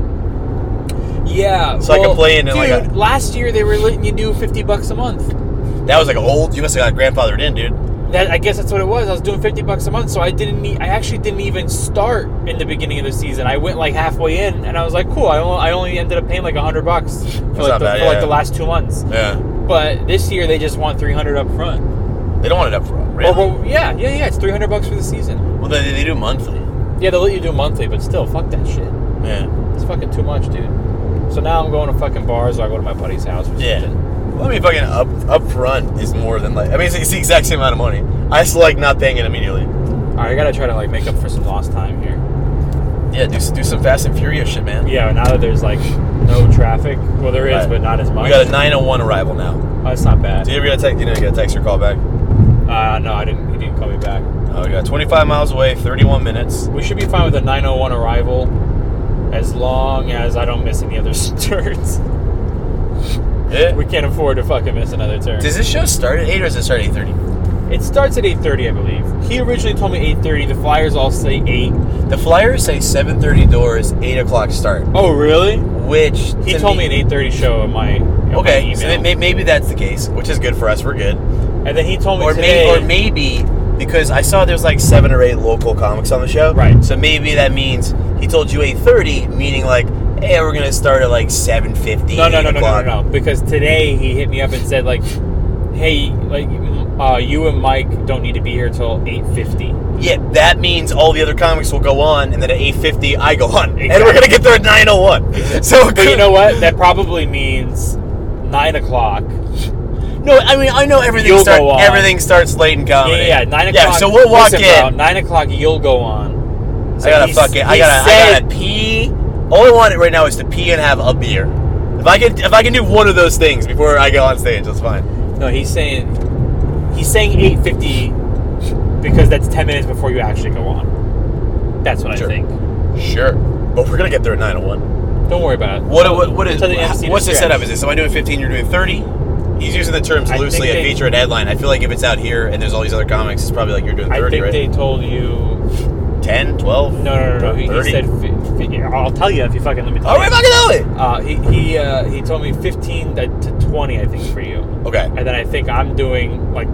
Yeah. So I well, complained and, dude, like, I- last year they were letting you do fifty bucks a month. That was like old. You must have got grandfathered in, dude. That I guess that's what it was. I was doing fifty bucks a month, so I didn't. Need, I actually didn't even start in the beginning of the season. I went like halfway in, and I was like, "Cool." I only, I only ended up paying like a hundred bucks for, not like the, bad, for like yeah. the last two months. Yeah. But this year they just want three hundred up front. They don't want it up front. Really? Or, well, yeah, yeah, yeah. It's three hundred bucks for the season. Well, they, they do monthly. Yeah, they'll let you do monthly, but still, fuck that shit. Yeah. It's fucking too much, dude. So now I'm going to fucking bars, or I go to my buddy's house or Yeah. something. Well, I mean, fucking up up front is more than like. I mean, it's, it's the exact same amount of money. I just like not paying it immediately. All right, I gotta try to like make up for some lost time here. Yeah, do do some Fast and Furious shit, man. Yeah, now that there's like no traffic, well there is, Right. but not as much. We got a nine oh one arrival now. Oh, that's not bad. Did you ever get a text? You didn't get a text or call back? Uh, no, I didn't. He didn't call me back. Oh, we got twenty-five miles away, thirty-one minutes. We should be fine with a nine oh one arrival, as long as I don't miss any other turns. Yeah. We can't afford to fucking miss another turn. Does this show start at eight or does it start at eight thirty? It starts at eight thirty, I believe. He originally told me eight thirty. The flyers all say eight. The flyers say seven thirty doors, eight o'clock start. Oh, really? Which He to told me an eight thirty show in my, in Okay, my email. so may- maybe that's the case, which is good for us. We're good. And then he told me Or today... maybe, or maybe because I saw there's like seven or eight local comics on the show. Right. So maybe that means he told you eight thirty, meaning like, hey, we're gonna start at like seven fifty. No, no, no, no, no, no, no. Because today he hit me up and said like, hey, like uh, you and Mike don't need to be here till eight fifty. Yeah, that means all the other comics will go on, and then at eight fifty I go on, and Exactly. we're gonna get there at nine oh one. So, But you know what? That probably means nine o'clock. no, I mean I know everything. You'll Start, go on. everything starts late in Yeah, comedy. yeah, yeah, nine o'clock. Yeah, so we'll walk listen, in. Bro, nine o'clock, you'll go on. So I gotta he- fuck it. I he gotta. said- I gotta pee. All I want right now is to pee and have a beer. If I can, if I can do one of those things before I go on stage, that's fine. No, he's saying he's saying eight fifty because that's ten minutes before you actually go on. That's what Sure. I think. Sure, but we're gonna get there at nine oh one. Don't worry about it. What? What? What is? Tell the M C to What's the stretch. setup? Is this? Am I doing fifteen? You're doing thirty? He's using the terms I think loosely. A they- feature and headline. I feel like if it's out here and there's all these other comics, it's probably like you're doing I thirty, think right? they told you. ten, twelve? No, no, no, no. He, he thirty? said. Fi, fi, I'll tell you if you fucking let me tell Oh, you. we're fucking know it. Uh, he he uh, he told me fifteen to twenty, I think, for you, Okay. and then I think I'm doing like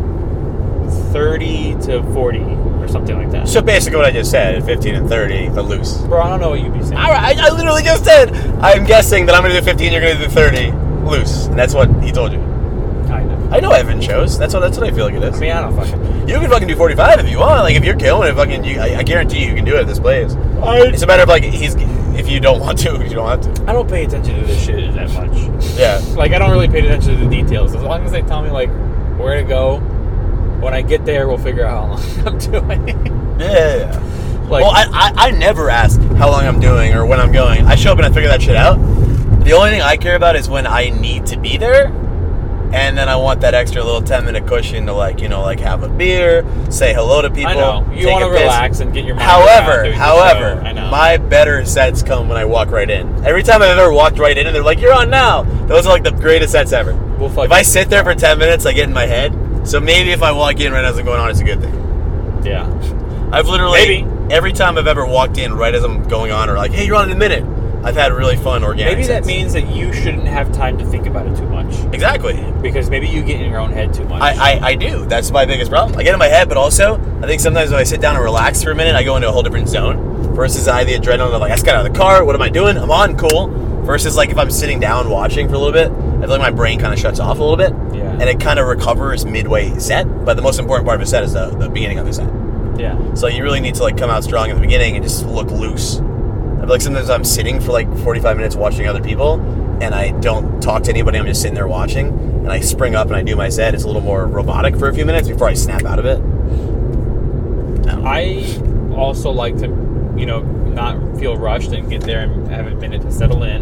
thirty to forty or something like that. So basically, what I just said, fifteen and thirty, the loose. Bro, I don't know what you'd be saying. All right, I, I literally just said, I'm guessing that I'm gonna do fifteen, you're gonna do thirty, loose, and that's what he told you. Kind of. I know Evan shows. That's what that's what I feel like it is. I mean, I don't fucking. You can fucking do forty-five if you want. Like if you're killing it, fucking, you, I, I guarantee you, you can do it at this place. I, It's a matter of like he's if you don't want to, you don't have to. I don't pay attention to this shit that much. Yeah. Like, I don't really pay attention to the details. As long as they tell me, like, where to go, when I get there, we'll figure out how long I'm doing. Yeah. Like, well, I, I I never ask how long I'm doing or when I'm going. I show up and I figure that shit out. The only thing I care about is when I need to be there. And then I want that extra little ten minute cushion to like, you know, like have a beer, say hello to people. I know. You take want a to piss. relax and get your mind However, around doing the however, show. I know. my better sets come when I walk right in. Every time I've ever walked right in and they're like, you're on now. Those are like the greatest sets ever. We'll fucking- If I sit there for ten minutes, I get in my head. So maybe if I walk in right as I'm going on, it's a good thing. Yeah. I've literally, Maybe. every time I've ever walked in right as I'm going on or like, hey, you're on in a minute, I've had really fun organic Maybe that sets. means that you shouldn't have time to think about it too much. Exactly. Because maybe you get in your own head too much. I, I, I do. That's my biggest problem. I get in my head, but also I think sometimes when I sit down and relax for a minute, I go into a whole different zone. Versus I the adrenaline of like, I just got out of the car. What am I doing? I'm on. Cool. Versus like if I'm sitting down watching for a little bit, I feel like my brain kind of shuts off a little bit. Yeah. And it kind of recovers midway set. But the most important part of a set is the, the beginning of the set. Yeah. So you really need to like come out strong in the beginning and just look loose. I feel like sometimes I'm sitting for like forty-five minutes watching other people and I don't talk to anybody. I'm just sitting there watching and I spring up and I do my set. It's a little more robotic for a few minutes before I snap out of it. No. I also like to, you know, not feel rushed and get there and have a minute to settle in.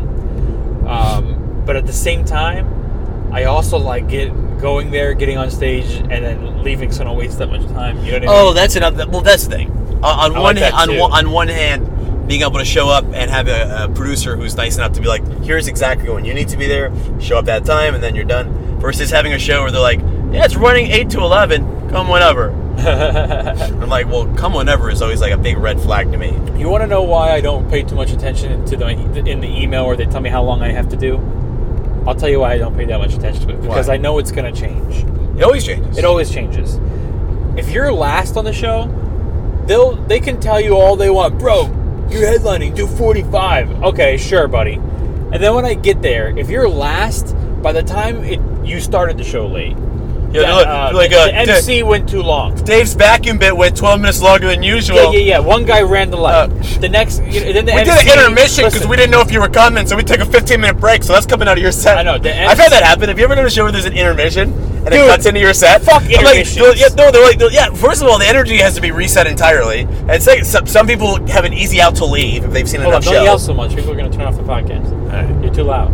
Um, but at the same time, I also like get going there, getting on stage, and then leaving so I don't waste that much time. You know what I mean? Oh, that's another. Well, that's the thing. On, on I one like hand, that on too. one, on one hand, being able to show up and have a, a producer who's nice enough to be like, here's exactly when you need to be there. Show up that time, and then you're done. Versus having a show where they're like, yeah, it's running eight to eleven. Come whenever. I'm like, well, come whenever is always like a big red flag to me. You want to know why I don't pay too much attention to the in the email where they tell me how long I have to do? I'll tell you why I don't pay that much attention to it. Because Why? I know it's going to change. It always changes. It always changes. If you're last on the show, they'll they can tell you all they want. Bro, you're headlining, do forty-five. Okay, sure, buddy. And then when I get there, if you're last, by the time it you started the show late, Yeah, that, look, uh, like, the, uh, the M C went too long. Dave's vacuum bit went twelve minutes longer than usual. Yeah, yeah, yeah. One guy ran the light. Uh, the next, you know, then the We M C, did an intermission because listen, we didn't know if you were coming, so we took a fifteen minute break. So that's coming out of your set. I know, the I've had that happen. Have you ever done a show where there's an intermission and it Dude, cuts into your set? fuck I'm like, intermissions. yeah, no, they're like, yeah. First of all, the energy has to be reset entirely, and second, some, some people have an easy out to leave if they've seen Hold on, enough don't show. yell so much. People are going to turn off the podcast. All right. You're too loud.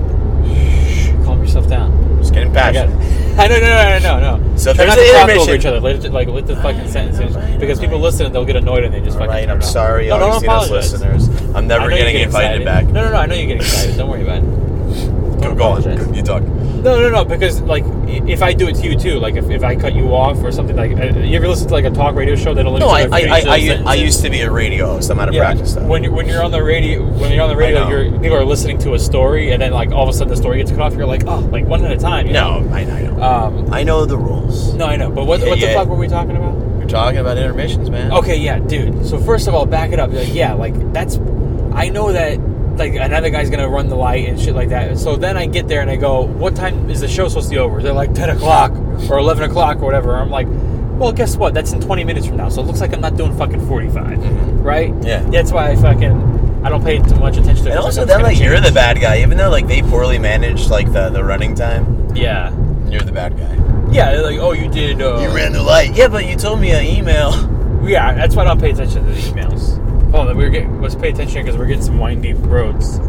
Calm yourself down. Just getting I got passionate. it. I know, no, no, no, no, no. So Try there's not an to talk intermission. over each other. Let it, like, let the fucking sentences. Because people listen and they'll get annoyed and they just All fucking right, turn I'm it off. sorry, no, don't Augustino's apologize. listeners. I'm never I know you getting get invited excited. back. No, no, no. I know you get excited. Don't worry about it. Go, Don't go apologize. on. You talk. No, no, no. Because like, i- if I do it to you too, like if, if I cut you off or something like, uh, you ever listen to like a talk radio show that'll No, I, I, I, I, I, I used to be a radio host. I'm out of yeah. practice though. When you're when you're on the radio, when you're on the radio, know. you're people are listening to a story, and then like all of a sudden the story gets cut off. You're like, oh, like one at a time. You no, know? I, I know. Um, I know the rules. no, I know. But what Yeah, what the yeah. fuck were we talking about? We're talking about intermissions, man. Okay, yeah, dude. So first of all, back it up. Like, yeah, like that's. I know that like another guy's gonna run the light and shit like that. So then I get there and I go, "What time is the show supposed to be over?" They're like ten o'clock or eleven o'clock or whatever. I'm like, "Well, guess what? That's in twenty minutes from now. So it looks like I'm not doing fucking forty-five, Mhm. right?" Yeah. That's why I fucking I don't pay too much attention to it. And 'cause also, it's then gonna like you're change. the bad guy, even though like they poorly managed like the, the running time. Yeah. You're the bad guy. Yeah. They're like, "Oh, you did." Uh, You ran the light. Yeah, but you told me an email. Yeah, that's why I don't pay attention to the emails. Hold on, we're getting. Let's pay attention because we're getting some windy roads.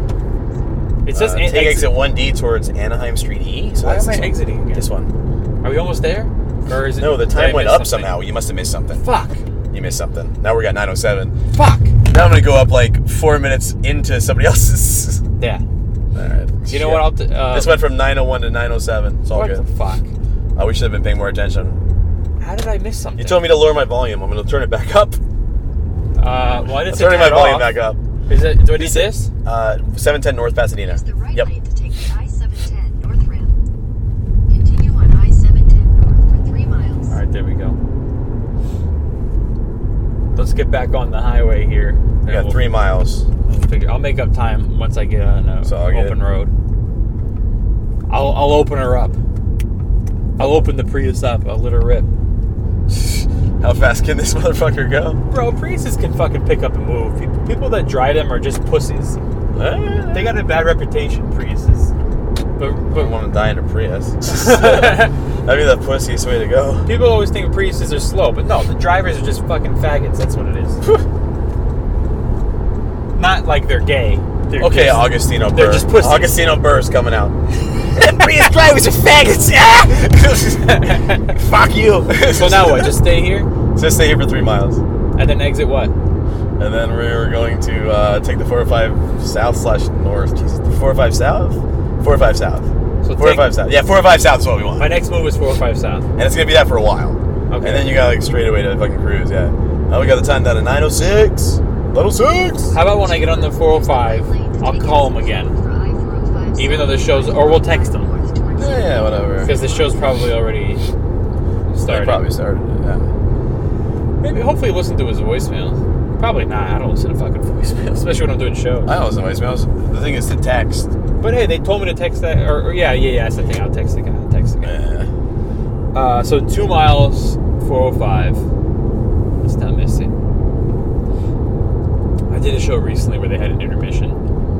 It says Uh, an- take exit one D towards Anaheim Street E. So Why that's am I this one. exiting again? This one. Are we almost there? Or is it? No, the did I time went miss up something? somehow. You must have missed something. Fuck. You missed something. Now we got nine oh seven. Fuck. Now I'm gonna go up like four minutes into somebody else's. Yeah. All right. You know what? I'll. T- uh, This went from nine oh one to nine oh seven. It's all what good. the fuck? Uh, we should have been paying more attention. How did I miss something? You told me to lower my volume. I'm gonna turn it back up. Uh, well, I I'm didn't say turning my turn it volume off. back up. Is it? Do I need this? Uh, seven ten North Pasadena. Use the right Yep. lane to take the I seven ten North ramp. Continue on I seven ten North for three miles. All right, there we go. Let's get back on the highway here. We got three miles. I'll, figure, I'll make up time once I get on an So I'll get- open road. I'll I'll open her up. I'll open the Prius up. I'll let her rip. How fast can this motherfucker go? Bro, Priuses can fucking pick up and move. People, people that drive them are just pussies. They got a bad reputation, Priuses. But, I but don't want to die in a Prius. That'd be the pussiest way to go. people always think Priuses are slow, but no, the drivers are just fucking faggots. That's what it is. Not like they're gay. They're Okay, just, Augustino Burr. they're just pussies. Augustino Burr's coming out. Prius drivers are faggots. Fuck you. So now what? Just stay here Just stay here for three miles. and then exit what? And then we're going to uh, take the four oh five south slash north. Jesus, the four oh five south? four oh five south. So four oh five take- south. Yeah, four oh five south is what we want. My next move is four oh five South. And it's going to be that for a while. Okay. And then you got like straight away to fucking cruise, yeah. Oh, we got the time down to nine oh six. nine oh six. How about when I get on the four oh five, I'll call them again. Even though the show's, or we'll text them. Yeah, yeah, whatever. Because the show's probably already They started. probably started it, yeah. Maybe, hopefully listen to his voicemail. Probably not. I don't listen to fucking voicemails, especially when I'm doing shows. I don't listen to voicemails. The thing is to text. But hey, they told me to text that, or, or yeah, yeah, yeah, that's the thing. I'll text the guy. I'll text the guy. Yeah. Uh, so two miles, four oh five. Let's not miss it. I did a show recently where they had an intermission.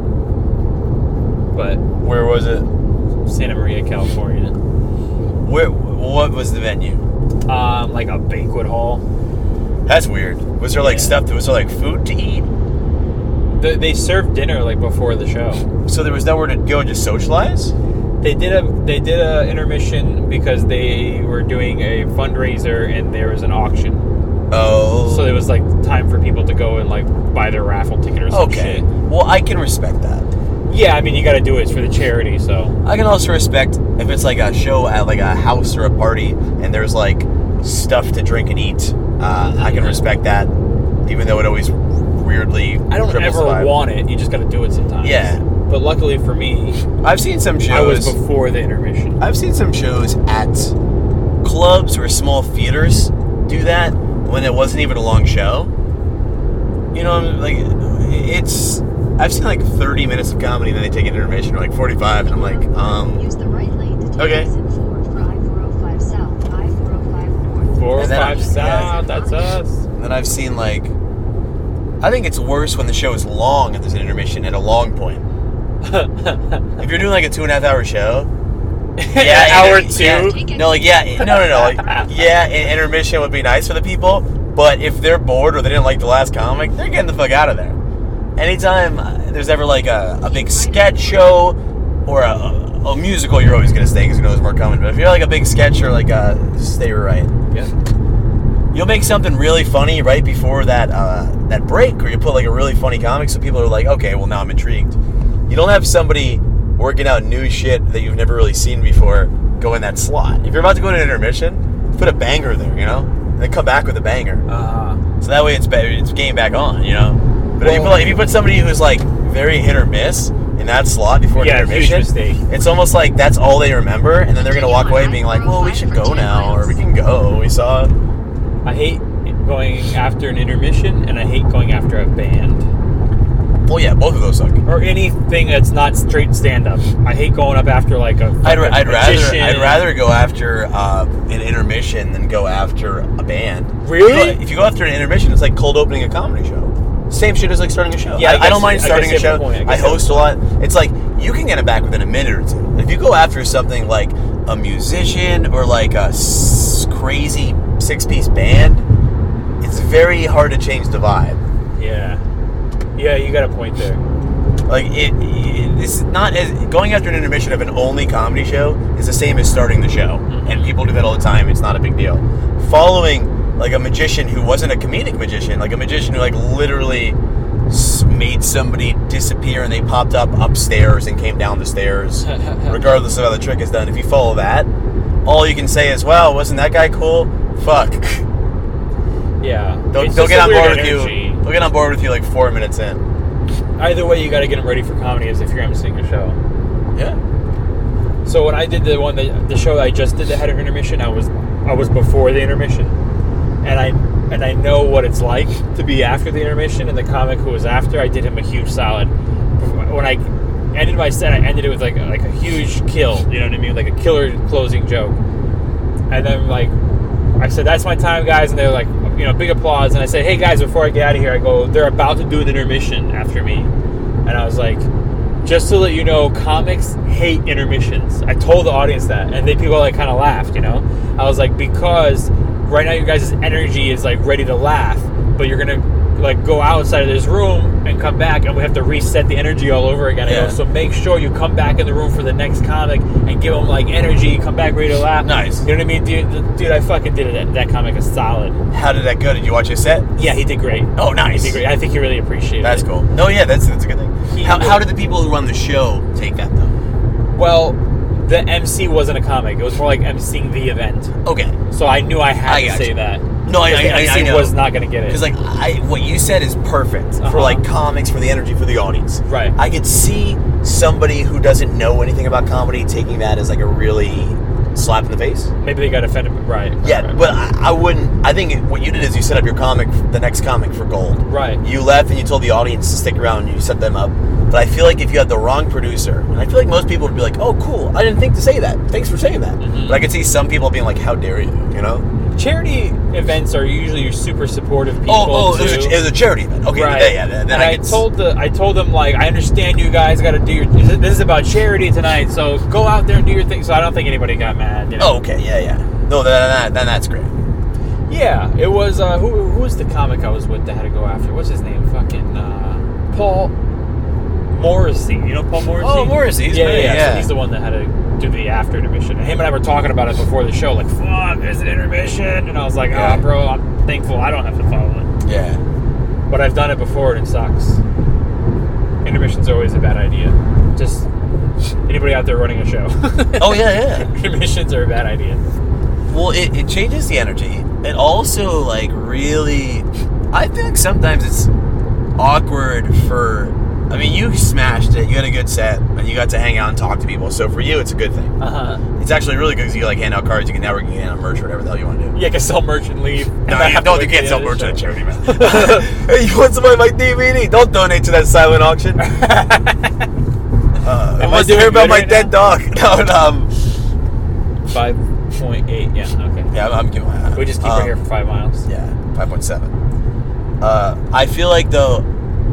But Where was it? Santa Maria, California. Where? What was the venue? Um, like a banquet hall. That's weird. Was there like Yeah. stuff? Was there like food to eat? They, they served dinner like before the show. So there was nowhere to go and just socialize? They did a they did a intermission because they were doing a fundraiser and there was an auction. Oh. So it was like time for people to go and like buy their raffle ticket or some okay. shit. Well, I can respect that. Yeah, I mean you got to do it for the charity. So I can also respect if it's like a show at like a house or a party and there's like stuff to drink and eat. Uh, I can respect that, even though it always weirdly. I don't cripples ever the vibe. want it. You just got to do it sometimes. Yeah. But luckily for me, I've seen some shows. I was before the intermission. I've seen some shows at clubs or small theaters do that when it wasn't even a long show. You know, like it's. I've seen like thirty minutes of comedy, and then they take an intermission, or like forty-five, and I'm like, um, Use the right lane to take okay. exit four for I four oh five South, I Four or And then five I- sound. That's us. And then I've seen like, I think it's worse when the show is long and there's an intermission at a long point. If you're doing like a two and a half hour show, yeah, hour inter- two. yeah, no, like yeah, no, no, no, like, yeah, an intermission would be nice for the people, but if they're bored or they didn't like the last comic, they're getting the fuck out of there. Anytime uh, there's ever like a, a big sketch show or a, a musical, you're always gonna stay because you know there's more coming. But if you're like a big sketch or like a stay right, Yeah. you'll make something really funny right before that uh, that break, or you put like a really funny comic, so people are like, okay, well now I'm intrigued. You don't have somebody working out new shit that you've never really seen before go in that slot. If you're about to go to an intermission, put a banger there, you know, and then come back with a banger. Uh, So that way it's better, it's game back on, you know. But if, you put, Well- like, if you put somebody who's like very hit or miss in that slot before Yeah, an huge intermission, mistake. it's almost like that's all they remember, and then they're gonna walk away being like, "Well, we should go now, or we can go. We saw." I hate going after an intermission, and I hate going after a band. Well, yeah, both of those suck. Or anything that's not straight stand-up. I hate going up after like a. I'd, ra- a I'd rather magician. I'd rather go after uh, an intermission than go after a band. Really? If you, go, if you go after an intermission, it's like cold opening a comedy show. Same shit as like starting a show. Yeah, I I, I guess- don't mind I starting a guess you have show. a point. I I, guess you have a host a lot. It's like you can get it back within a minute or two. If you go after something like a musician or like a s- crazy six-piece band, it's very hard to change the vibe. Yeah. Yeah, you got a point there. Like it, it it's not as going after an intermission of an only comedy show is the same as starting the show, and people do that all the time. It's not a big deal. Following like a magician who wasn't a comedic magician, like a magician who like literally s- made somebody disappear and they popped up upstairs and came down the stairs, regardless of how the trick is done. If you follow that, all you can say is, "Well, wasn't that guy cool?" Fuck. Yeah. They'll, It's they'll just get a on weird board with energy. you. They'll get on board with you like four minutes in. Either way, you got to get them ready for comedy as if you're emceeing a show. Yeah. So when I did the one that the show that I just did that had an intermission, I was I was before the intermission, and I and I know what it's like to be after the intermission. And the comic who was after, I did him a huge solid. When I ended my set, I ended it with like a, like a huge kill. You know what I mean? Like a killer closing joke. And then like I said, "That's my time, guys," and they're like, you know, big applause. And I said, "Hey guys, before I get out of here," I go, "They're about to do an intermission after me," and I was like, just to let you know, comics hate intermissions. I told the audience that, and they people like kind of laughed, you know. I was like, because right now your guys' energy is like ready to laugh, but you're gonna like go outside of this room and come back, and we have to reset the energy all over again. I Yeah. go, so make sure you come back in the room for the next comic and give them like energy. Come back ready to laugh. Nice. You know what I mean, dude? Dude, I fucking did it. That comic is solid. How did that go? Did you watch his set? Yeah, he did great. Oh, nice. He did great. I think he really appreciated That's it. cool. No, yeah, that's that's a good thing. He How, would- how did the people who run the show take that though? Well, the M C wasn't a comic. It was more like emceeing the event. Okay. So I knew I had I to got say you. that. No, I, Because the I, I, M C I know. was not going to get it. Because like I, what you said is perfect for Uh-huh. like comics, for the energy, for the audience. Right. I could see somebody who doesn't know anything about comedy taking that as like a really slap in the face. Maybe they got offended. Right. right, Yeah, right, but I, I wouldn't. I think it, what you did is you set up your comic, the next comic for gold. Right. You left and you told the audience to stick around and you set them up. But I feel like if you had the wrong producer, and I feel like most people would be like, "Oh, cool! I didn't think to say that. Thanks for saying that." Mhm. But I could see some people being like, "How dare you?" You know? Charity events are usually your super supportive people. Oh, oh, it was, too. a, it was a charity event. Okay, Right. then, yeah, then, then and I, I could s- told the I told them like I understand you guys got to do your this is about charity tonight, so go out there and do your thing. So I don't think anybody got mad. You know? Oh, okay, yeah, yeah. No, then, then, then that's great. Yeah, it was uh, who who was the comic I was with that had to go after? What's his name? Fucking uh, Paul Morrissey. You know Paul Morrissey? Oh, Morrissey, he's yeah, great, yeah, yeah. So he's the one that had to do the after intermission. And him and I were talking about it before the show, like, fuck, there's an intermission. And I was like, ah, Yeah. bro, I'm thankful I don't have to follow it. Yeah. But I've done it before and it sucks. Intermissions are always a bad idea. Just anybody out there running a show. Oh, yeah, yeah. Intermissions are a bad idea. Well, it, it changes the energy. It also, like, really... I think sometimes it's awkward for... I mean, you smashed it. You had a good set, and you got to hang out and talk to people. So for you, it's a good thing. Uh huh. It's actually really good because you can, like, hand out cards. You can network, you can hand out merch, or whatever the hell you want to do. Yeah, I can sell merch and leave. No, And I you, have to don't, wait you till can't the sell end of merch the at a show. charity, man. Hey, you want to buy my D V D? Don't donate to that silent auction. Uh, Am I unless you doing hear about good my right dead now? dog. No, um, five point eight, yeah, okay. Yeah, I'm, I'm giving my hat. We just keep um, right here for five miles. Yeah, five point seven. Uh, I feel like though,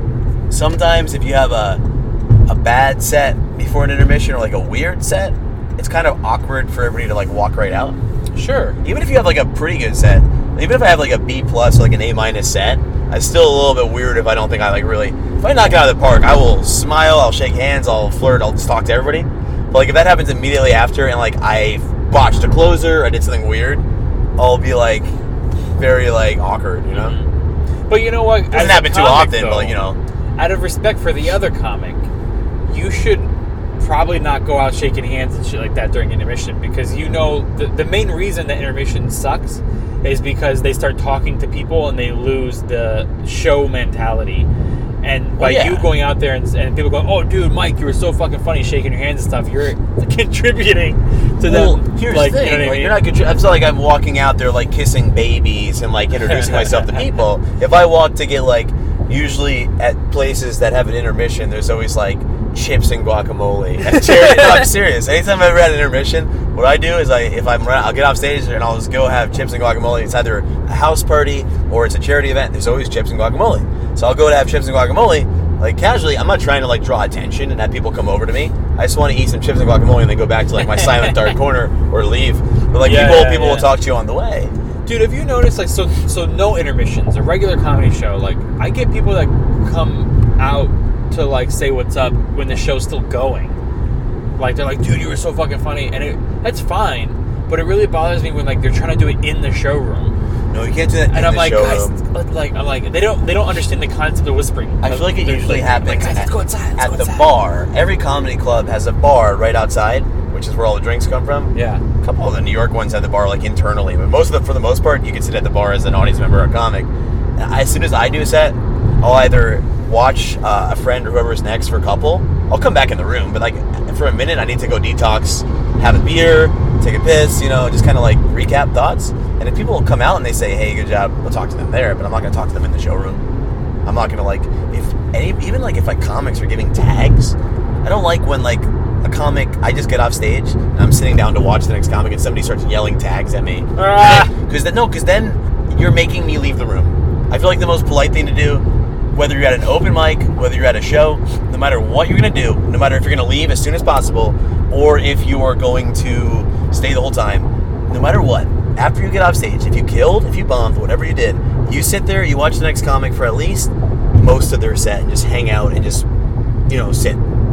sometimes if you have a a bad set before an intermission or like a weird set, it's kind of awkward for everybody to like walk right out. Sure. Even if you have like a pretty good set, even if I have like a B plus or like an A minus set, I'm still a little bit weird if I don't think I like really. If I knock it out of the park, I will smile, I'll shake hands, I'll flirt, I'll just talk to everybody. But like if that happens immediately after and like I botched a closer, I did something weird, I'll be like very like awkward, you know. Mm-hmm. But you know what? It doesn't happen too often, though, but you know. Out of respect for the other comic, you should probably not go out shaking hands and shit like that during intermission, because you know the, the main reason that intermission sucks is because they start talking to people and they lose the show mentality. And by well, yeah. you going out there and, and people going, oh, dude, Mike, you were so fucking funny shaking your hands and stuff, you're contributing to well, them. Here's like, the thing. You know what like, I mean? You're not contri- it's not like I'm walking out there like kissing babies and like introducing myself to people. If I walk to get like, usually at places that have an intermission, there's always like chips and guacamole. At charity, no, I'm serious. Anytime I've ever had an intermission, what I do is I, if I'm, I'll get off stage and I'll just go have chips and guacamole. It's either a house party or it's a charity event. There's always chips and guacamole. So I'll go to have chips and guacamole, like casually. I'm not trying to like draw attention and have people come over to me. I just want to eat some chips and guacamole and then go back to like my silent dark corner or leave. But like Yeah, people, yeah, people yeah. will talk to you on the way. Dude, have you noticed, like, so so no intermissions, a regular comedy show, like, I get people that come out to, like, say what's up when the show's still going. Like, they're like, dude, you were so fucking funny, and it that's fine, but it really bothers me when, like, they're trying to do it in the showroom. No, you can't do that And in I'm the like, showroom. guys, like, I'm like, they don't they don't understand the concept of whispering. I feel like it They're usually like, happens like, guys, let's at, go outside, let's at go the outside. bar. Every comedy club has a bar right outside, which is where all the drinks come from. Yeah. A couple of the New York ones have the bar like internally, but most of them, for the most part, you can sit at the bar as an audience member or a comic. And I, as soon as I do a set, I'll either watch uh, a friend or whoever's next for a couple. I'll come back in the room, but like for a minute, I need to go detox, have a beer, take a piss, you know, just kind of like recap thoughts. And if people come out and they say, "Hey, good job," we'll talk to them there, but I'm not going to talk to them in the showroom. I'm not going to like if any even like if like comics are giving tags. I don't like when like a comic, I just get off stage and I'm sitting down to watch the next comic and somebody starts yelling tags at me. Because then, no, because then you're making me leave the room. I feel like the most polite thing to do, whether you're at an open mic, whether you're at a show, no matter what you're going to do, no matter if you're going to leave as soon as possible or if you are going to stay the whole time, no matter what, after you get off stage, if you killed, if you bombed, whatever you did, you sit there, you watch the next comic for at least most of their set and just hang out and just, you know, sit.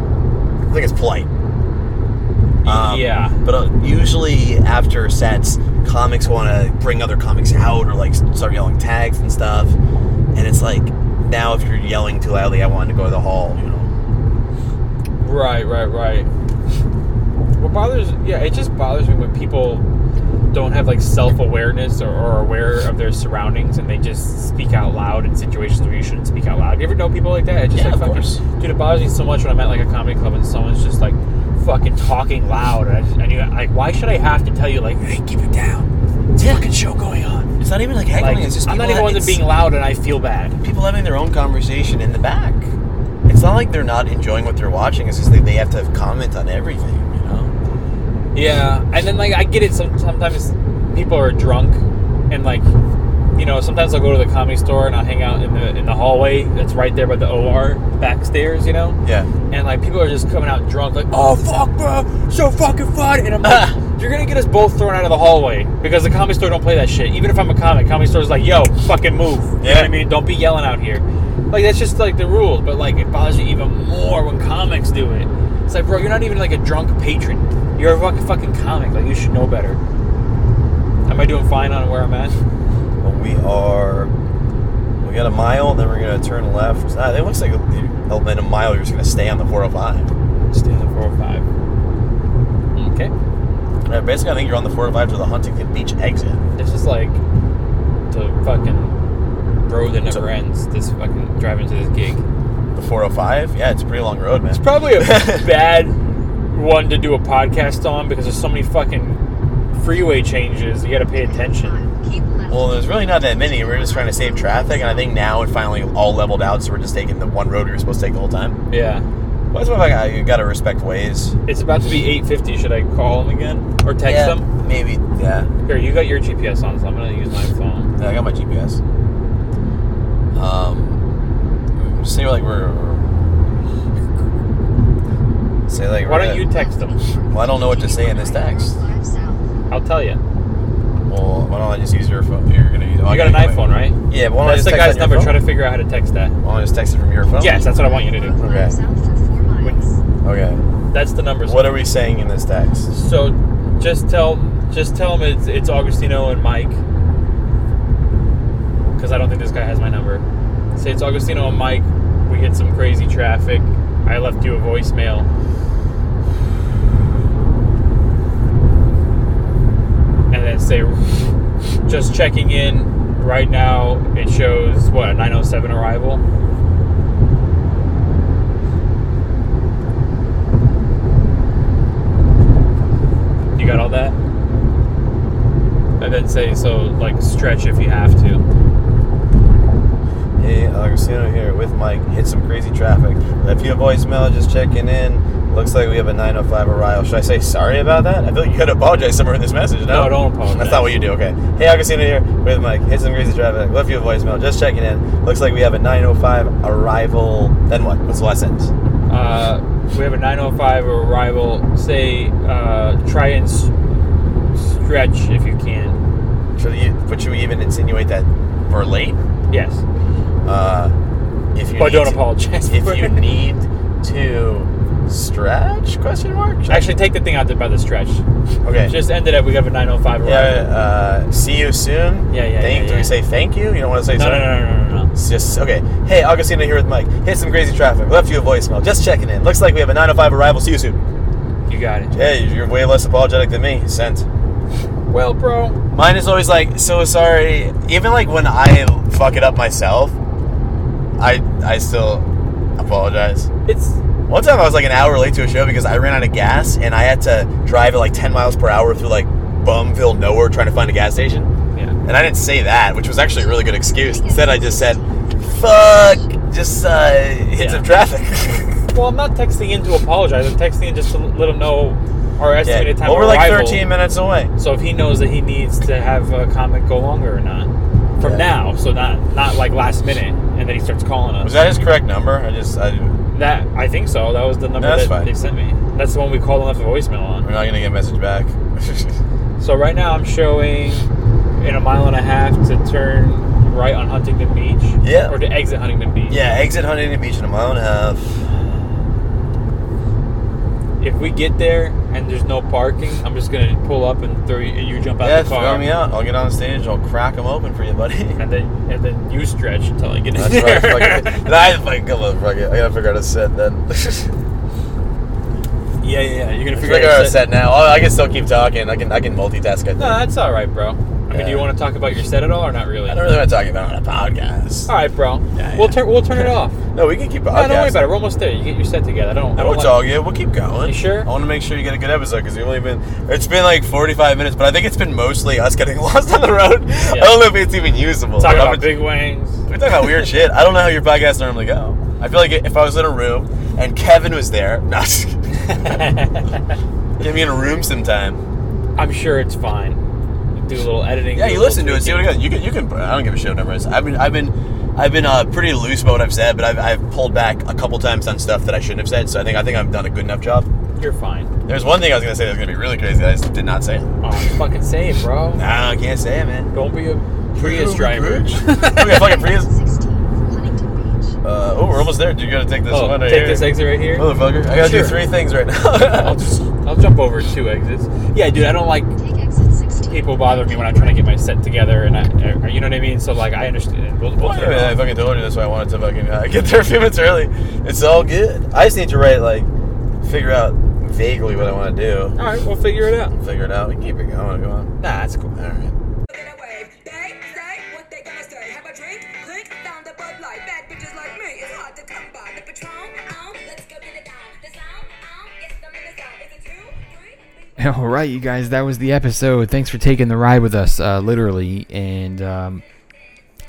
I think it's polite. Um, yeah. But uh, usually after sets, comics want to bring other comics out or like start yelling tags and stuff. And it's like, now if you're yelling too loudly, I wanted to go to the hall, you know. Right, right, right. What bothers, yeah, it just bothers me when people don't have like self-awareness or, or aware of their surroundings and they just speak out loud in situations where you shouldn't speak out loud. You ever know people like that? It just Yeah, like of fucking, course. dude, it bothers me so much when I'm at like a comedy club and someone's just like fucking talking loud. And I just, and you like, why should I have to tell you like, hey, keep it down? It's a fucking show going on. It's not even like heckling, Like, it's just I'm people not even that- one to being loud and I feel bad. people having their own conversation in the back. It's not like they're not enjoying what they're watching. It's just that they have to comment on everything, you know? Yeah, and then like I get it. Some, sometimes people are drunk, and like you know, sometimes I'll go to the comedy store and I'll hang out in the in the hallway that's right there by the O R backstairs, you know. Yeah. And like people are just coming out drunk, like, oh fuck, bro, so fucking fun. And I'm like, you're gonna get us both thrown out of the hallway because the comedy store don't play that shit. Even if I'm a comic, comedy store's like, yo, fucking move. You know Yeah. what I mean? Don't be yelling out here. Like that's just like the rules. But like it bothers you even more when comics do it. It's like, bro, you're not even like a drunk patron. You're a fucking fucking comic. Like you should know better. Am I doing fine on where I'm at? Well, we are. We got a mile, then we're gonna turn left. Ah, it looks like a, in a mile you're just gonna stay on the four oh five. Stay on the four oh five. Okay. Yeah, basically, I think you're on the four oh five to the Huntington Beach exit. This is like the fucking road that never So- ends. This fucking driving to this gig. The four oh five? Yeah, it's a pretty long road, man. It's probably a bad one to do a podcast on because there's so many fucking freeway changes. You got to pay attention. Keep left. Well, there's really not that many. We're just trying to save traffic, and I think now it finally all leveled out, so we're just taking the one road we were supposed to take the whole time. Yeah. Well, that's what I got. You got to respect ways. It's about to be eight fifty. Should I call them again or text Yeah. them? maybe, yeah. Here, you got your G P S on, so I'm gonna use my phone. Yeah, I got my G P S. Um, just say like we're. Say like. Why we're don't at- you text them? Well, I don't know what to say in this text. five south. I'll tell you. Well, why don't I just use your phone? You're gonna use. You got an iPhone, right? Yeah, but why don't I That's just the text guy's on your number. phone? Try to figure out how to text that. Why don't I just text it from your phone? Yes, that's what I want you to do. Okay. South for four miles. Okay. That's the numbers. What are we saying in this text? So, just tell, just tell him it's it's Augustino and Mike, because I don't think this guy has my number. Say it's Augustino and Mike. We hit some crazy traffic. I left you a voicemail. And then say, just checking in. Right now, it shows what a nine oh seven arrival. You got all that? And then say, so, like, stretch if you have to. Hey, Augustino here with Mike. Hit some crazy traffic. Left you a voicemail, just checking in. Looks like we have a nine oh five arrival. Should I say sorry about that? I feel like you could apologize somewhere in this message. No, No, don't apologize. That's not what you do. Okay. Hey, Augustino here with Mike. Hit some crazy traffic. Left you a voicemail, just checking in. Looks like we have a nine oh five arrival. Then what? What's the last sentence? Uh, we have a nine oh five arrival. Say, uh, try and s- stretch if you can. Should you, but should we even insinuate that we're late? Yes. Uh, if you But need don't to- apologize. If for you it. need to stretch? Question mark. Should I- Actually, take the thing out there by the stretch. okay. Just end it at we have a nine oh five arrival. Yeah, uh, see you soon. Yeah, yeah, Thank, yeah, Do yeah. we say thank you? You don't want to say No, no, sorry? no, no, no, no, no. It's just, okay. Hey, Augustino here with Mike. Hit some crazy traffic. Left you a voicemail. Just checking in. Looks like we have a nine oh five arrival. See you soon. You got it. Hey, you're way less apologetic than me. Sent. Well, bro. Mine is always like, so sorry. Even like when I fuck it up myself, I I still apologize. It's One time I was like an hour late to a show because I ran out of gas and I had to drive at like ten miles per hour through like Bumville nowhere trying to find a gas station. yeah. And I didn't say that, which was actually a really good excuse. Instead, I just said, fuck, just uh, hit Yeah. some traffic. Well, I'm not texting in to apologize. I'm texting in just to let him know our estimated time Well, of we're like arrival. thirteen minutes away. So if he knows that he needs to have a comic go longer or not, from Yeah. now, so not not like last minute, and then he starts calling us. Was that his correct number? I just, I, That I think so. That was the number That's that fine. they sent me. That's the one we called and left a voicemail we're on. not going to get a message back. So right now I'm showing in a mile and a half to turn right on Huntington Beach. Yeah. Or to exit Huntington Beach. Yeah, exit Huntington Beach in a mile and a half. If we get there and there's no parking, I'm just gonna pull up and throw you, you jump out Yeah, the car. throw me out. I'll get on stage. I'll crack them open for you, buddy. And then and then you stretch until I get in That's there. right. Fuck it. And I fucking come on, fuck it. I gotta figure out a set then. yeah, yeah, yeah. You're gonna figure Figure out out a a set now. Oh, I can still keep talking. I can I can multitask. I think. No, that's all right, bro. I mean, Yeah. do you want to talk about your set at all, or not really? I don't really want to talk about it on a podcast. All right, bro. Yeah, We'll yeah. turn we'll turn it off. No, we can keep No, podcasting. don't worry about it. We're almost there. You get your set together. I don't. I No, don't it's like- all good. We'll keep going. You sure? I want to make sure you get a good episode because we've only been. It's been like forty-five minutes, but I think it's been mostly us getting lost on the road. I don't know if it's even usable. Talking But I'm about big wings. We talk about weird shit. I don't know how your podcasts normally go. I feel like if I was in a room and Kevin was there, no, just get me in a room sometime. I'm sure it's fine. Do a little editing. Yeah, do you a little listen to it. See what it goes. You can. You can. I don't give a shit what number it is. I've been. I've been. I've been uh, pretty loose about what I've said, but I've, I've pulled back a couple times on stuff that I shouldn't have said. So I think I think I've done a good enough job. tweaking. You're fine. There's one thing I was gonna say that was gonna be really crazy that I just did not say. Oh, just fucking say it, bro. Nah, I can't say it, man. Don't be a Prius driver. Okay, fucking Prius. sixteen for Huntington Beach. Uh, oh, we're almost there. You gotta take this Oh, one right take here. this exit right here. Motherfucker. I gotta Sure. do three things right now. I'll just I'll jump over two exits. Yeah, dude, I don't like Take exit sixteen. people bother me when I'm trying to get my set together, and I, or, you know what I mean. So like, I understand. We'll, we'll Well, turn it yeah, I off. fucking told you that's why I wanted to fucking uh, get there a few minutes early. It's all good. I just need to write, like, figure out vaguely what I want to do. All right, we'll figure it out. Figure it out. We can keep it going. Go on. Nah, that's cool. All right. Get away. They say what they gonna say. Have a drink, clink, found a Bud Light. Bad bitches like me, it's hard to come by. The Patron, um, let's go get it down. The sound, um, yes, I'm in the zone. Is it two, three? All right, you guys, that was the episode. Thanks for taking the ride with us, uh, literally. And um,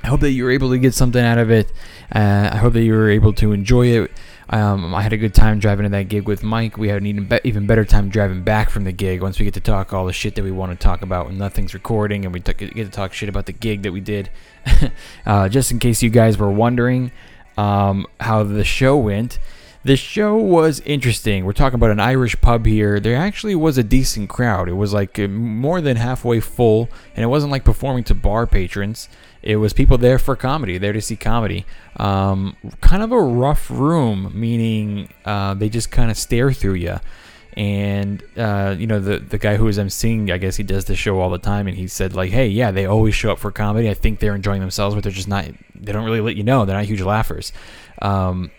I hope that you were able to get something out of it. Uh, I hope that you were able to enjoy it. Um, I had a good time driving to that gig with Mike. We had an even, be- even better time driving back from the gig once we get to talk all the shit that we want to talk about when nothing's recording, and we t- get to talk shit about the gig that we did. uh, just in case you guys were wondering um, how the show went, the show was interesting. We're talking about an Irish pub here. There actually was a decent crowd. It was like uh, more than halfway full, and it wasn't like performing to bar patrons. It was people there for comedy, there to see comedy. Um, kind of a rough room, meaning uh, they just kind of stare through you. And, uh, you know, the, the guy who was emceeing, I guess he does this show all the time, and he said, like, hey, yeah, they always show up for comedy. I think they're enjoying themselves, but they're just not, they don't really let you know. They're not huge laughers. Um,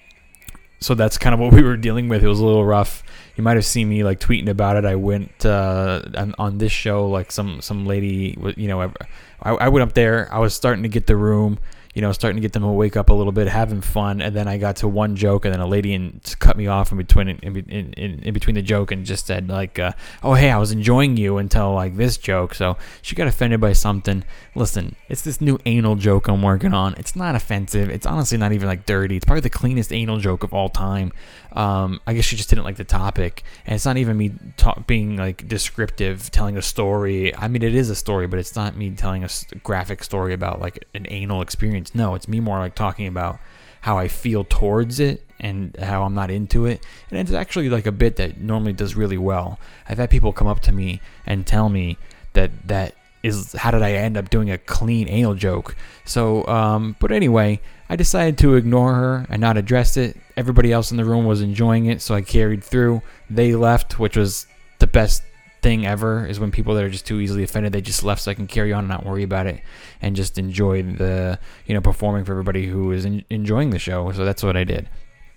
so that's kind of what we were dealing with. It was a little rough. You might have seen me like tweeting about it. I went uh, on, on this show, like some some lady, you know, I, I went up there. I was starting to get the room, you know, starting to get them to wake up a little bit, having fun, and then I got to one joke, and then a lady in, cut me off in between in, in, in, in between the joke and just said like, uh, "Oh, hey, I was enjoying you until like this joke." So she got offended by something. Listen, it's this new anal joke I'm working on. It's not offensive. It's honestly not even like dirty. It's probably the cleanest anal joke of all time. Um, I guess she just didn't like the topic, and it's not even me ta- being like descriptive, telling a story. I mean, it is a story, but it's not me telling a graphic story about like an anal experience. No, it's me more like talking about how I feel towards it and how I'm not into it. And it's actually like a bit that normally does really well. I've had people come up to me and tell me that that is how did I end up doing a clean anal joke. So, um, but anyway, I decided to ignore her and not address it. Everybody else in the room was enjoying it, so I carried through. They left, which was the best thing ever, is when people that are just too easily offended, they just left so I can carry on and not worry about it and just enjoy the, you know, performing for everybody who is in, enjoying the show. So that's what I did.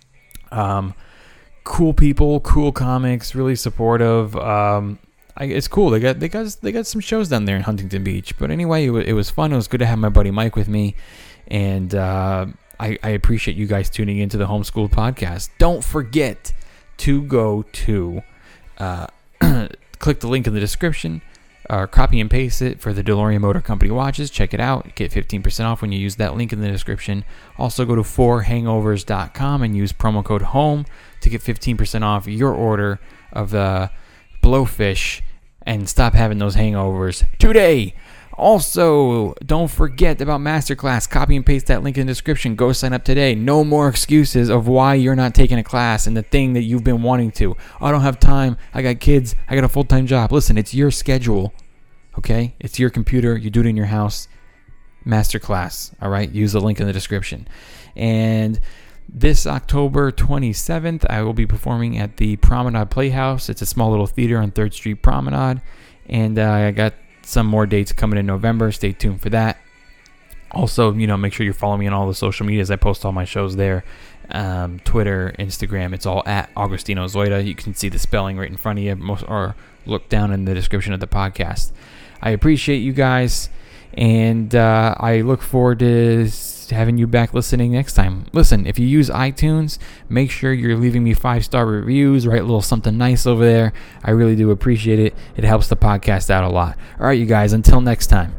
Um, cool people, cool comics, really supportive. Um, I, it's cool. They got they got they got some shows down there in Huntington Beach. But anyway, it, w- it was fun. It was good to have my buddy Mike with me, and uh, I, I appreciate you guys tuning into the Homeschooled Podcast. Don't forget to go to uh, click the link in the description, or copy and paste it for the DeLorean Motor Company watches. Check it out. Get fifteen percent off when you use that link in the description. Also go to four hangovers dot com and use promo code HOME to get fifteen percent off your order of the Blowfish and stop having those hangovers today. Also, don't forget about Masterclass. Copy and paste that link in the description. Go sign up today. No more excuses of why you're not taking a class and the thing that you've been wanting to. I don't have time. I got kids. I got a full-time job. Listen, it's your schedule, okay? It's your computer. You do it in your house. Masterclass, all right? Use the link in the description. And this October twenty-seventh, I will be performing at the Promenade Playhouse. It's a small little theater on third Street Promenade. And uh, I got some more dates coming in November. Stay tuned for that. Also, you know, make sure you follow me on all the social medias. I post all my shows there. Um, Twitter, Instagram. It's all at Augustino Zoida. You can see the spelling right in front of you, most, or look down in the description of the podcast. I appreciate you guys, and uh, I look forward to having you back listening next time. Listen, if you use iTunes, make sure you're leaving me five-star reviews, write a little something nice over there. I really do appreciate it. It helps the podcast out a lot. All right, you guys, until next time.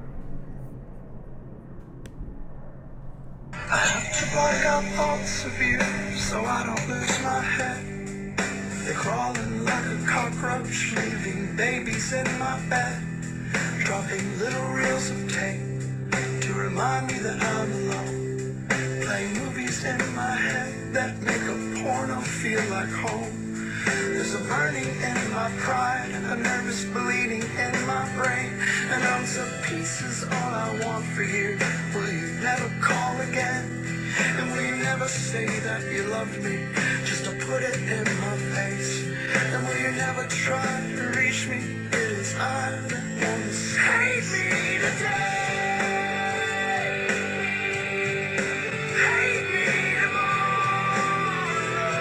I have to block out thoughts of you so I don't lose my head. They're crawling like a cockroach, leaving babies in my bed, dropping little reels of tape to remind me that I'm alone, playing movies in my head that make a porno feel like home. There's a burning in my pride and a nervous bleeding in my brain, an ounce of peace is all I want for you. Will you never call again? And will you never say that you loved me just to put it in my face? And will you never try to reach me? It is I that want to save me today. Hate me tomorrow.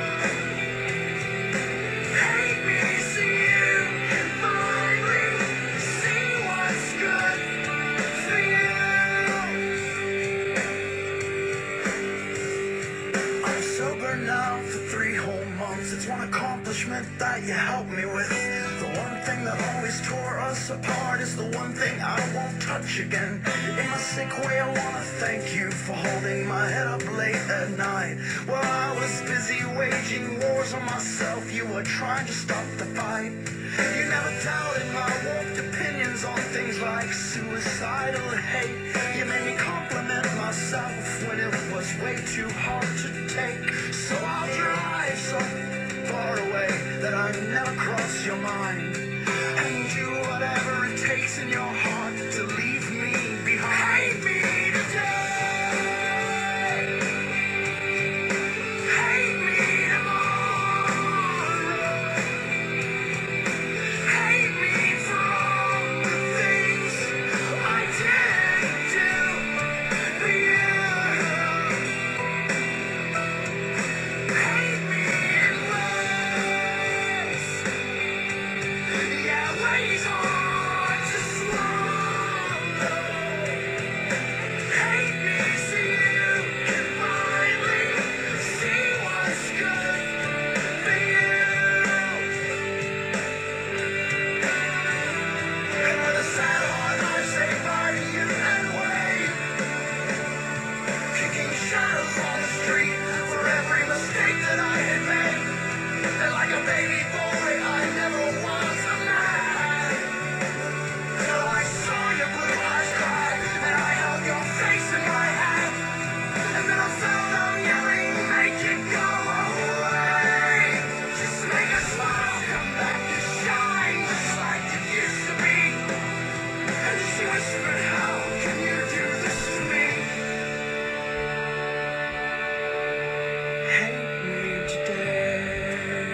Hate me, see you finally see what's good for you. I'm sober now for three whole months. It's one accomplishment that you helped me with. The one thing thing that always tore us apart is the one thing I won't touch again. In a sick way, I wanna thank you for holding my head up late at night. While I was busy waging wars on myself, you were trying to stop the fight. You never doubted my warped opinions on things like suicidal hate. You made me compliment myself when it was way too hard to take. So I'll drive so far away that I never cross your mind, and do whatever it takes in your heart to leave me behind. Hate me today, hate me tomorrow, hate me for all the things I didn't do for you. Hate me in ways, yeah, ways hard to swallow. Hate me so you can finally see what's good for you. And with a sad heart, I say bye to you and wave, kicking shadows on the street for every mistake that I had made. And like a baby boy, I never was a man, till I saw your blue eyes cry, and I held your face in my hand, and then I fell down yelling, make it go away. Just make a smile come back to shine, just like it used to be. And she whispered, how can you do this to me? Hate me today,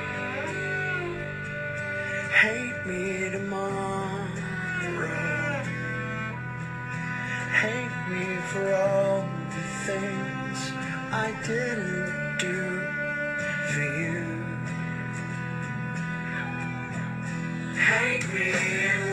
hate me tomorrow, hate me for all the things I didn't do for you. Hate me in